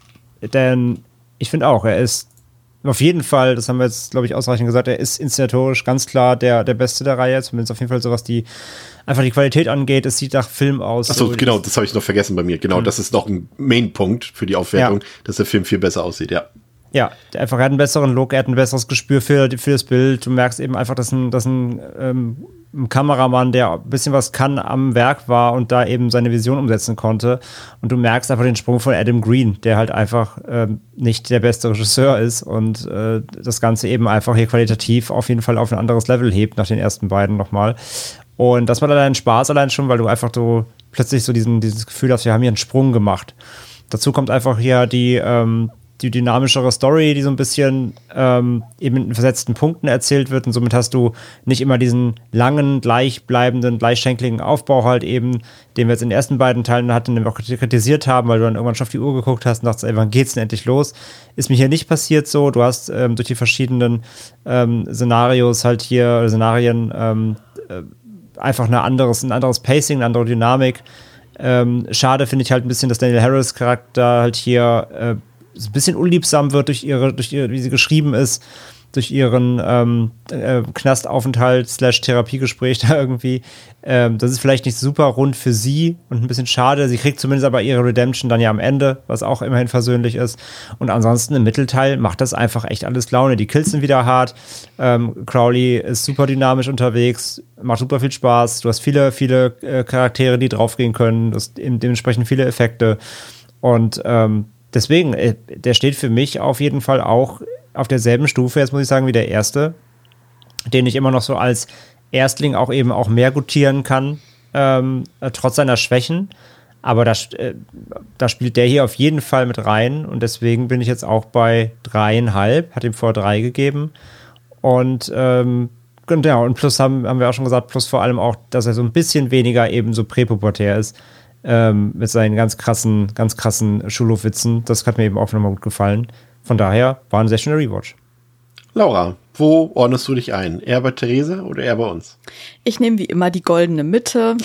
S5: Denn ich finde auch, er ist auf jeden Fall, das haben wir jetzt, glaube ich, ausreichend gesagt, er ist inszenatorisch ganz klar der Beste der Reihe, zumindest auf jeden Fall so, was die Qualität angeht. Es sieht nach Film aus.
S3: Achso, genau, das habe ich noch vergessen bei mir. Genau, das ist noch ein Main-Punkt für die Aufwertung, dass der Film viel besser aussieht, ja. Ja,
S5: er hat einen besseren Look, er hat ein besseres Gespür für das Bild. Du merkst eben einfach, dass ein Kameramann, der ein bisschen was kann, am Werk war und da eben seine Vision umsetzen konnte. Und du merkst einfach den Sprung von Adam Green, der halt einfach nicht der beste Regisseur ist und das Ganze eben einfach hier qualitativ auf jeden Fall auf ein anderes Level hebt, nach den ersten beiden nochmal. Und das war dann Spaß allein schon, weil du einfach so plötzlich so dieses Gefühl hast, wir haben hier einen Sprung gemacht. Dazu kommt einfach hier die dynamischere Story, die so ein bisschen eben in versetzten Punkten erzählt wird und somit hast du nicht immer diesen langen, gleichbleibenden, gleichschenkligen Aufbau halt eben, den wir jetzt in den ersten beiden Teilen hatten, den wir auch kritisiert haben, weil du dann irgendwann schon auf die Uhr geguckt hast und dachtest, ey, wann geht's denn endlich los? Ist mir hier nicht passiert so. Du hast durch die verschiedenen Szenarios halt hier, Szenarien einfach ein anderes Pacing, eine andere Dynamik. Schade finde ich halt ein bisschen, dass Daniel Harris Charakter halt hier so ein bisschen unliebsam wird durch ihre, wie sie geschrieben ist, durch ihren Knastaufenthalt / Therapiegespräch da irgendwie. Das ist vielleicht nicht super rund für sie und ein bisschen schade. Sie kriegt zumindest aber ihre Redemption dann ja am Ende, was auch immerhin versöhnlich ist. Und ansonsten im Mittelteil macht das einfach echt alles Laune. Die Kills sind wieder hart. Crowley ist super dynamisch unterwegs, macht super viel Spaß. Du hast viele, viele Charaktere, die draufgehen können. Du hast dementsprechend viele Effekte. Und deswegen, der steht für mich auf jeden Fall auch auf derselben Stufe, jetzt muss ich sagen, wie der erste, den ich immer noch so als Erstling auch eben auch mehr gutieren kann, trotz seiner Schwächen. Aber da spielt der hier auf jeden Fall mit rein und deswegen bin ich jetzt auch bei 3,5, hat ihm vor 3 gegeben. Und ja, und plus haben wir auch schon gesagt, plus vor allem auch, dass er so ein bisschen weniger eben so präpubertär ist. Mit seinen ganz krassen Schulhofwitzen. Das hat mir eben auch nochmal gut gefallen. Von daher war ein sehr schöner Rewatch.
S3: Laura, wo ordnest du dich ein? Eher bei Therese oder eher bei uns?
S4: Ich nehme wie immer die goldene Mitte.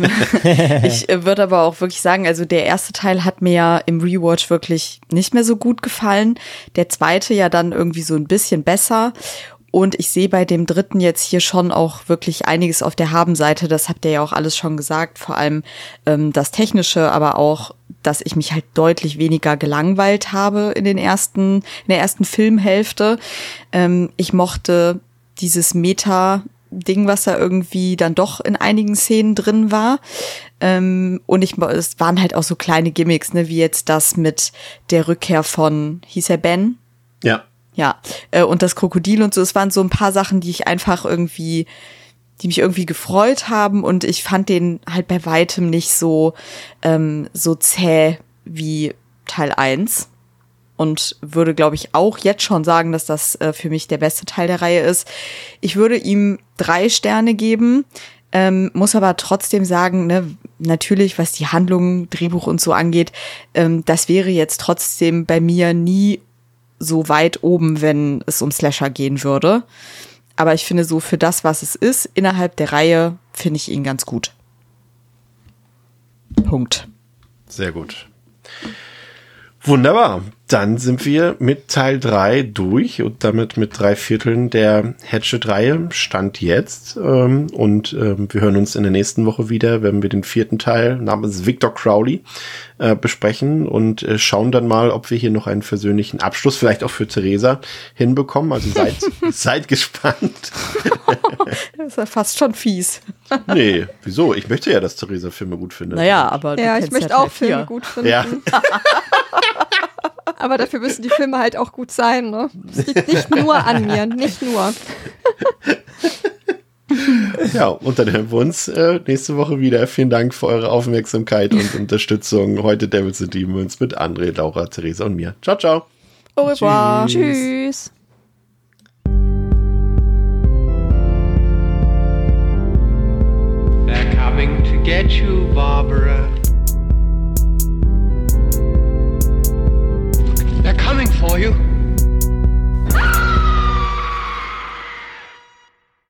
S4: Ich würde aber auch wirklich sagen, also der erste Teil hat mir ja im Rewatch wirklich nicht mehr so gut gefallen. Der zweite ja dann irgendwie so ein bisschen besser. Und ich sehe bei dem dritten jetzt hier schon auch wirklich einiges auf der Habenseite. Das habt ihr ja auch alles schon gesagt. Vor allem das Technische, aber auch dass ich mich halt deutlich weniger gelangweilt habe in der ersten Filmhälfte. Ich mochte dieses Meta-Ding, was da irgendwie dann doch in einigen Szenen drin war. Und es waren halt auch so kleine Gimmicks, ne, wie jetzt das mit der Rückkehr von, hieß er Ben?
S3: Ja.
S4: Ja, und das Krokodil und so. Es waren so ein paar Sachen, die mich irgendwie gefreut haben, und ich fand den halt bei weitem nicht so zäh wie Teil 1. Und würde, glaube ich, auch jetzt schon sagen, dass das für mich der beste Teil der Reihe ist. Ich würde ihm 3 Sterne geben, muss aber trotzdem sagen, ne, natürlich, was die Handlung, Drehbuch und so angeht, das wäre jetzt trotzdem bei mir nie so weit oben, wenn es um Slasher gehen würde. Aber ich finde, so für das, was es ist, innerhalb der Reihe, finde ich ihn ganz gut. Punkt.
S3: Sehr gut. Wunderbar. Dann sind wir mit Teil 3 durch und damit mit 3/4 der Hatchet-Reihe. Stand jetzt. Und wir hören uns in der nächsten Woche wieder, wenn wir den 4. Teil namens Victor Crowley besprechen und schauen dann mal, ob wir hier noch einen versöhnlichen Abschluss, vielleicht auch für Theresa, hinbekommen. Also seid gespannt.
S4: Das ist ja fast schon fies.
S3: Nee, wieso? Ich möchte ja, dass Theresa Filme gut findet.
S4: Naja, aber du
S6: Ja, ich möchte auch Filme gut finden.
S3: Ja.
S6: Aber dafür müssen die Filme halt auch gut sein, ne? Es liegt nicht nur an mir, nicht nur.
S3: Ja, und dann hören wir uns nächste Woche wieder. Vielen Dank für eure Aufmerksamkeit und Unterstützung. Heute Devils and Demons mit André, Laura, Theresa und mir. Ciao, ciao.
S4: Au revoir.
S6: Tschüss.
S2: They're coming to get you, Barbara.